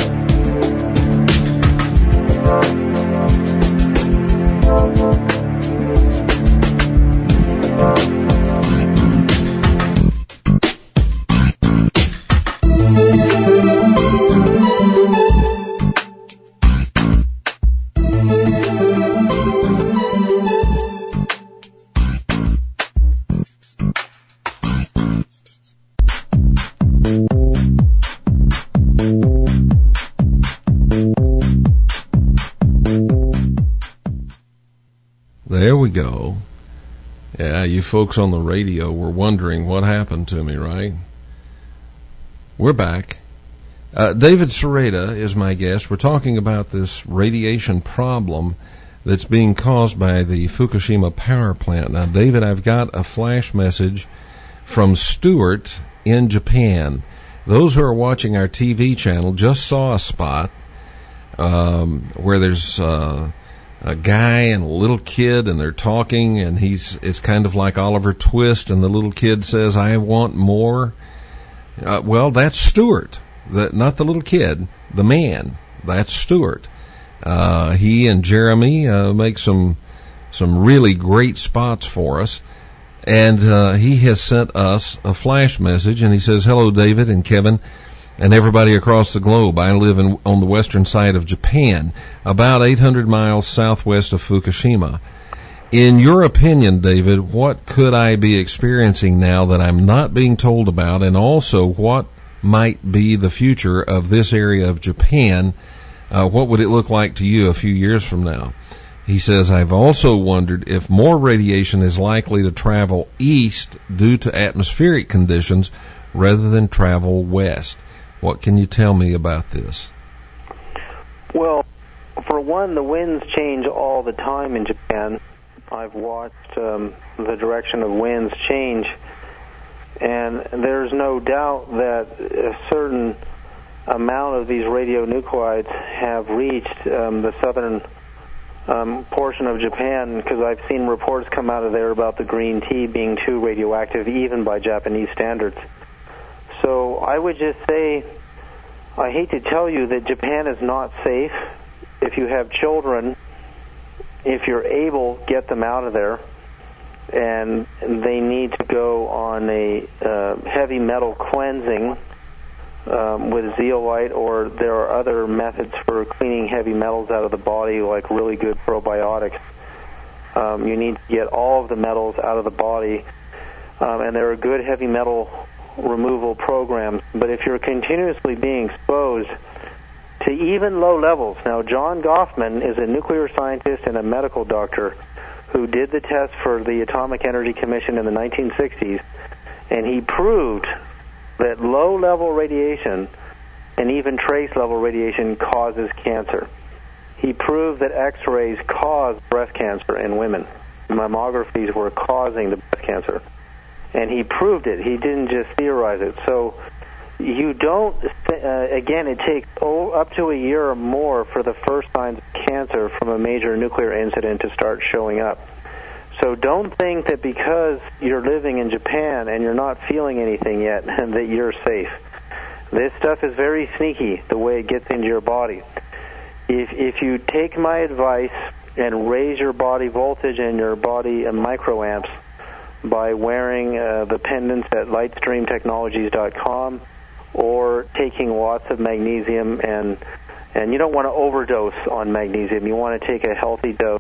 There we go. Yeah, you folks on the radio were wondering what happened to me, right? We're back. Uh, David Sereda is my guest. We're talking about this radiation problem that's being caused by the Fukushima power plant. Now, David, I've got a flash message from Stuart in Japan. Those who are watching our T V channel just saw a spot um, where there's uh, a guy and a little kid, and they're talking, and he's it's kind of like Oliver Twist, and the little kid says, "I want more." Uh, well, that's Stuart. The, not the little kid, the man. That's Stuart. Uh, he and Jeremy uh, make some some really great spots for us, and uh, he has sent us a flash message, and he says, "Hello, David and Kevin, and everybody across the globe. I live in, on the western side of Japan, about eight hundred miles southwest of Fukushima. In your opinion, David, what could I be experiencing now that I'm not being told about, and also what might be the future of this area of Japan? Uh, what would it look like to you a few years from now?" He says, "I've also wondered if more radiation is likely to travel east due to atmospheric conditions rather than travel west. What can you tell me about this?" Well, for one, the winds change all the time in Japan. I've watched um, the direction of winds change, and there's no doubt that a certain amount of these radionuclides have reached um, the southern um, portion of Japan, because I've seen reports come out of there about the green tea being too radioactive, even by Japanese standards. So I would just say, I hate to tell you that Japan is not safe. If you have children, if you're able, get them out of there. And they need to go on a uh, heavy metal cleansing um, with zeolite, or there are other methods for cleaning heavy metals out of the body, like really good probiotics. Um, you need to get all of the metals out of the body, um, and there are good heavy metal removal programs. But if you're continuously being exposed to even low levels, now John Goffman is a nuclear scientist and a medical doctor who did the test for the Atomic Energy Commission in the nineteen sixties, and he proved that low-level radiation and even trace-level radiation causes cancer. He proved that X-rays cause breast cancer in women. Mammographies were causing the breast cancer. And he proved it. He didn't just theorize it. So you don't, uh, again, it takes oh, up to a year or more for the first signs of cancer from a major nuclear incident to start showing up. So don't think that because you're living in Japan and you're not feeling anything yet that you're safe. This stuff is very sneaky, the way it gets into your body. If if you take my advice and raise your body voltage and your body in microamps by wearing uh, the pendants at lightstream technologies dot com or taking lots of magnesium, and and you don't want to overdose on magnesium. You want to take a healthy dose,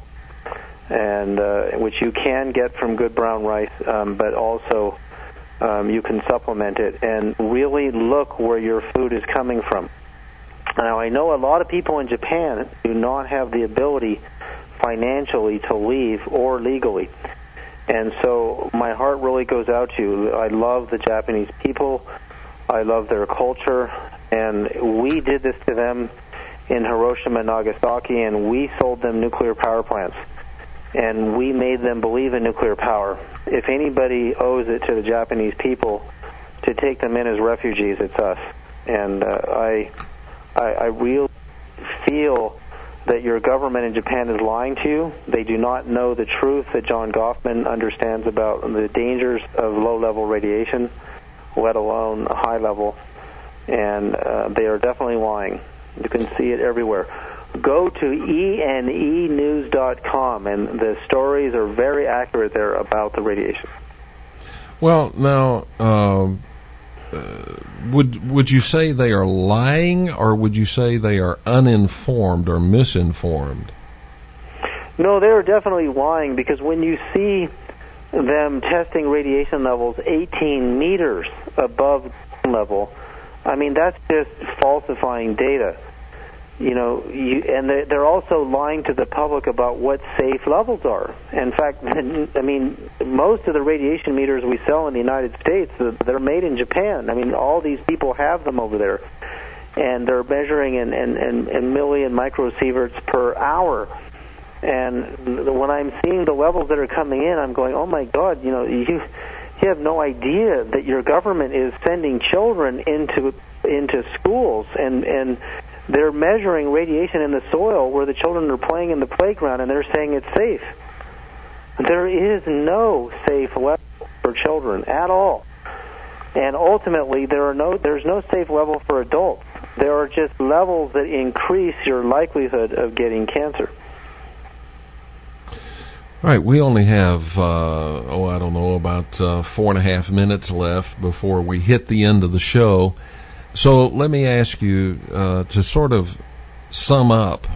and uh, which you can get from good brown rice, um, but also um, you can supplement it, and really look where your food is coming from. Now, I know a lot of people in Japan do not have the ability financially to leave or legally, and so my heart really goes out to you. I love the Japanese people. I love their culture, and we did this to them in Hiroshima and Nagasaki, and we sold them nuclear power plants. And we made them believe in nuclear power. If anybody owes it to the Japanese people to take them in as refugees, it's us. And uh, I, I, I really feel that your government in Japan is lying to you. They do not know the truth that John Goffman understands about the dangers of low-level radiation, let alone high level. And uh, they are definitely lying. You can see it everywhere. Go to E N E news dot com, and the stories are very accurate there about the radiation. Well, now, uh, uh, would would you say they are lying, or would you say they are uninformed or misinformed? No, they are definitely lying, because when you see them testing radiation levels eighteen meters above level, I mean, that's just falsifying data. You know, you, and they're also lying to the public about what safe levels are. In fact, I mean, most of the radiation meters we sell in the United States, they're made in Japan. I mean, all these people have them over there, and they're measuring in, in, in, in million microsieverts per hour. And when I'm seeing the levels that are coming in, I'm going, oh my God, you know, you you have no idea that your government is sending children into into schools and and they're measuring radiation in the soil where the children are playing in the playground, and they're saying it's safe. There is no safe level for children at all. And ultimately, there are no there's no safe level for adults. There are just levels that increase your likelihood of getting cancer. All right, we only have, uh, oh, I don't know, about uh, four and a half minutes left before we hit the end of the show. So let me ask you uh, to sort of sum up.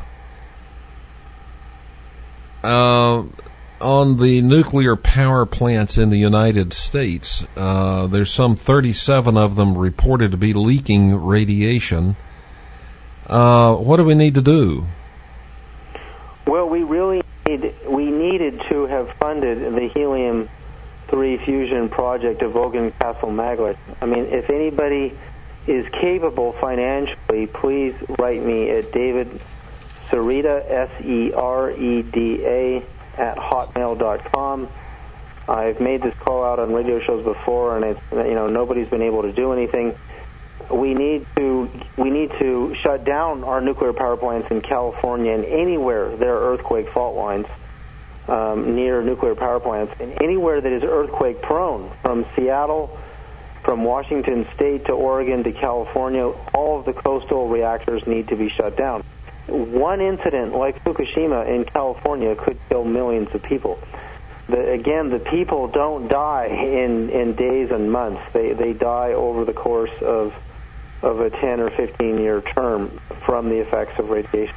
Uh, on the nuclear power plants in the United States, uh, there's some thirty-seven of them reported to be leaking radiation. Uh, what do we need to do? Well, we really need, we needed to have funded the helium three fusion project of Vogin Castle Maglet. I mean, if anybody is capable financially, please write me at David Sereda, S E R E D A, at hotmail dot com. I've made this call out on radio shows before, and it's, you know, nobody's been able to do anything. We need to we need to shut down our nuclear power plants in California and anywhere there are earthquake fault lines um, near nuclear power plants, and anywhere that is earthquake prone, from Seattle, from Washington State to Oregon to California, all of the coastal reactors need to be shut down. One incident like Fukushima in California could kill millions of people. The, again, the people don't die in, in days and months. They they die over the course of of a ten or fifteen year term from the effects of radiation.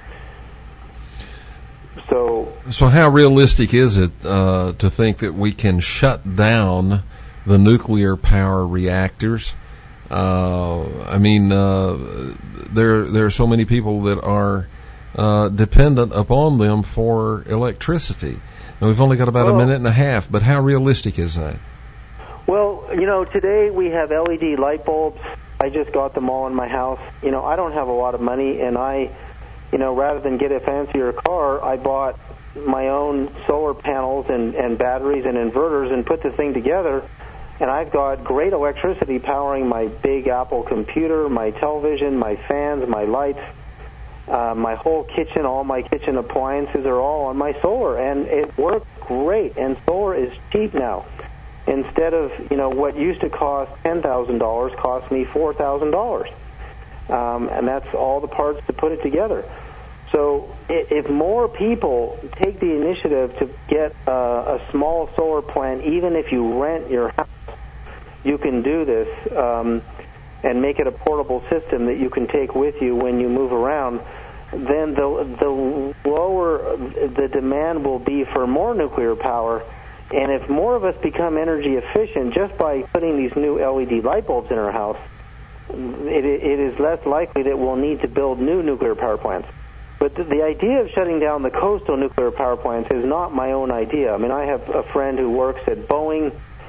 So, so how realistic is it uh, to think that we can shut down the nuclear power reactors? Uh, I mean, uh, there there are so many people that are uh, dependent upon them for electricity. Now, we've only got about well, a minute and a half, but how realistic is that? Well, you know, today we have L E D light bulbs. I just got them all in my house. You know, I don't have a lot of money, and I, you know, rather than get a fancier car, I bought my own solar panels and, and batteries and inverters and put the thing together, and I've got great electricity powering my big Apple computer, my television, my fans, my lights, uh, my whole kitchen. All my kitchen appliances are all on my solar, and it works great, and solar is cheap now. Instead of, you know, what used to cost ten thousand dollars cost me four thousand dollars. Um, and that's all the parts to put it together. So if more people take the initiative to get uh, a small solar plant, even if you rent your house, you can do this um, and make it a portable system that you can take with you when you move around. Then the, the lower the demand will be for more nuclear power. And if more of us become energy efficient just by putting these new L E D light bulbs in our house, it, it is less likely that we'll need to build new nuclear power plants. But the, the idea of shutting down the coastal nuclear power plants is not my own idea. I mean, I have a friend who works at Boeing,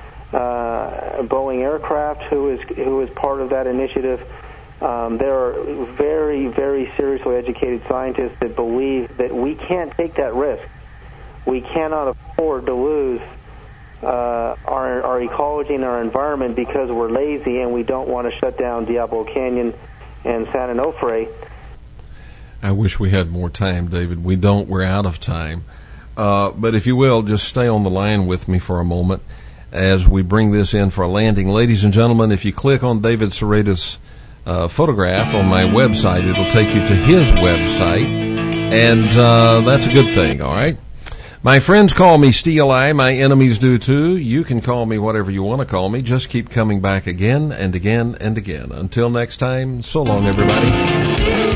uh, Boeing Aircraft, who is who is part of that initiative. Um, there are very, very seriously educated scientists that believe that we can't take that risk. We cannot afford to lose uh, our, our ecology and our environment because we're lazy and we don't want to shut down Diablo Canyon and San Onofre. I wish we had more time, David. We don't. We're out of time. Uh, but if you will, just stay on the line with me for a moment as we bring this in for a landing. Ladies and gentlemen, if you click on David Sereta's uh, photograph on my website, it'll take you to his website, and uh, that's a good thing, all right? My friends call me Steel Eye. My enemies do too. You can call me whatever you want to call me. Just keep coming back again and again and again. Until next time, so long, everybody.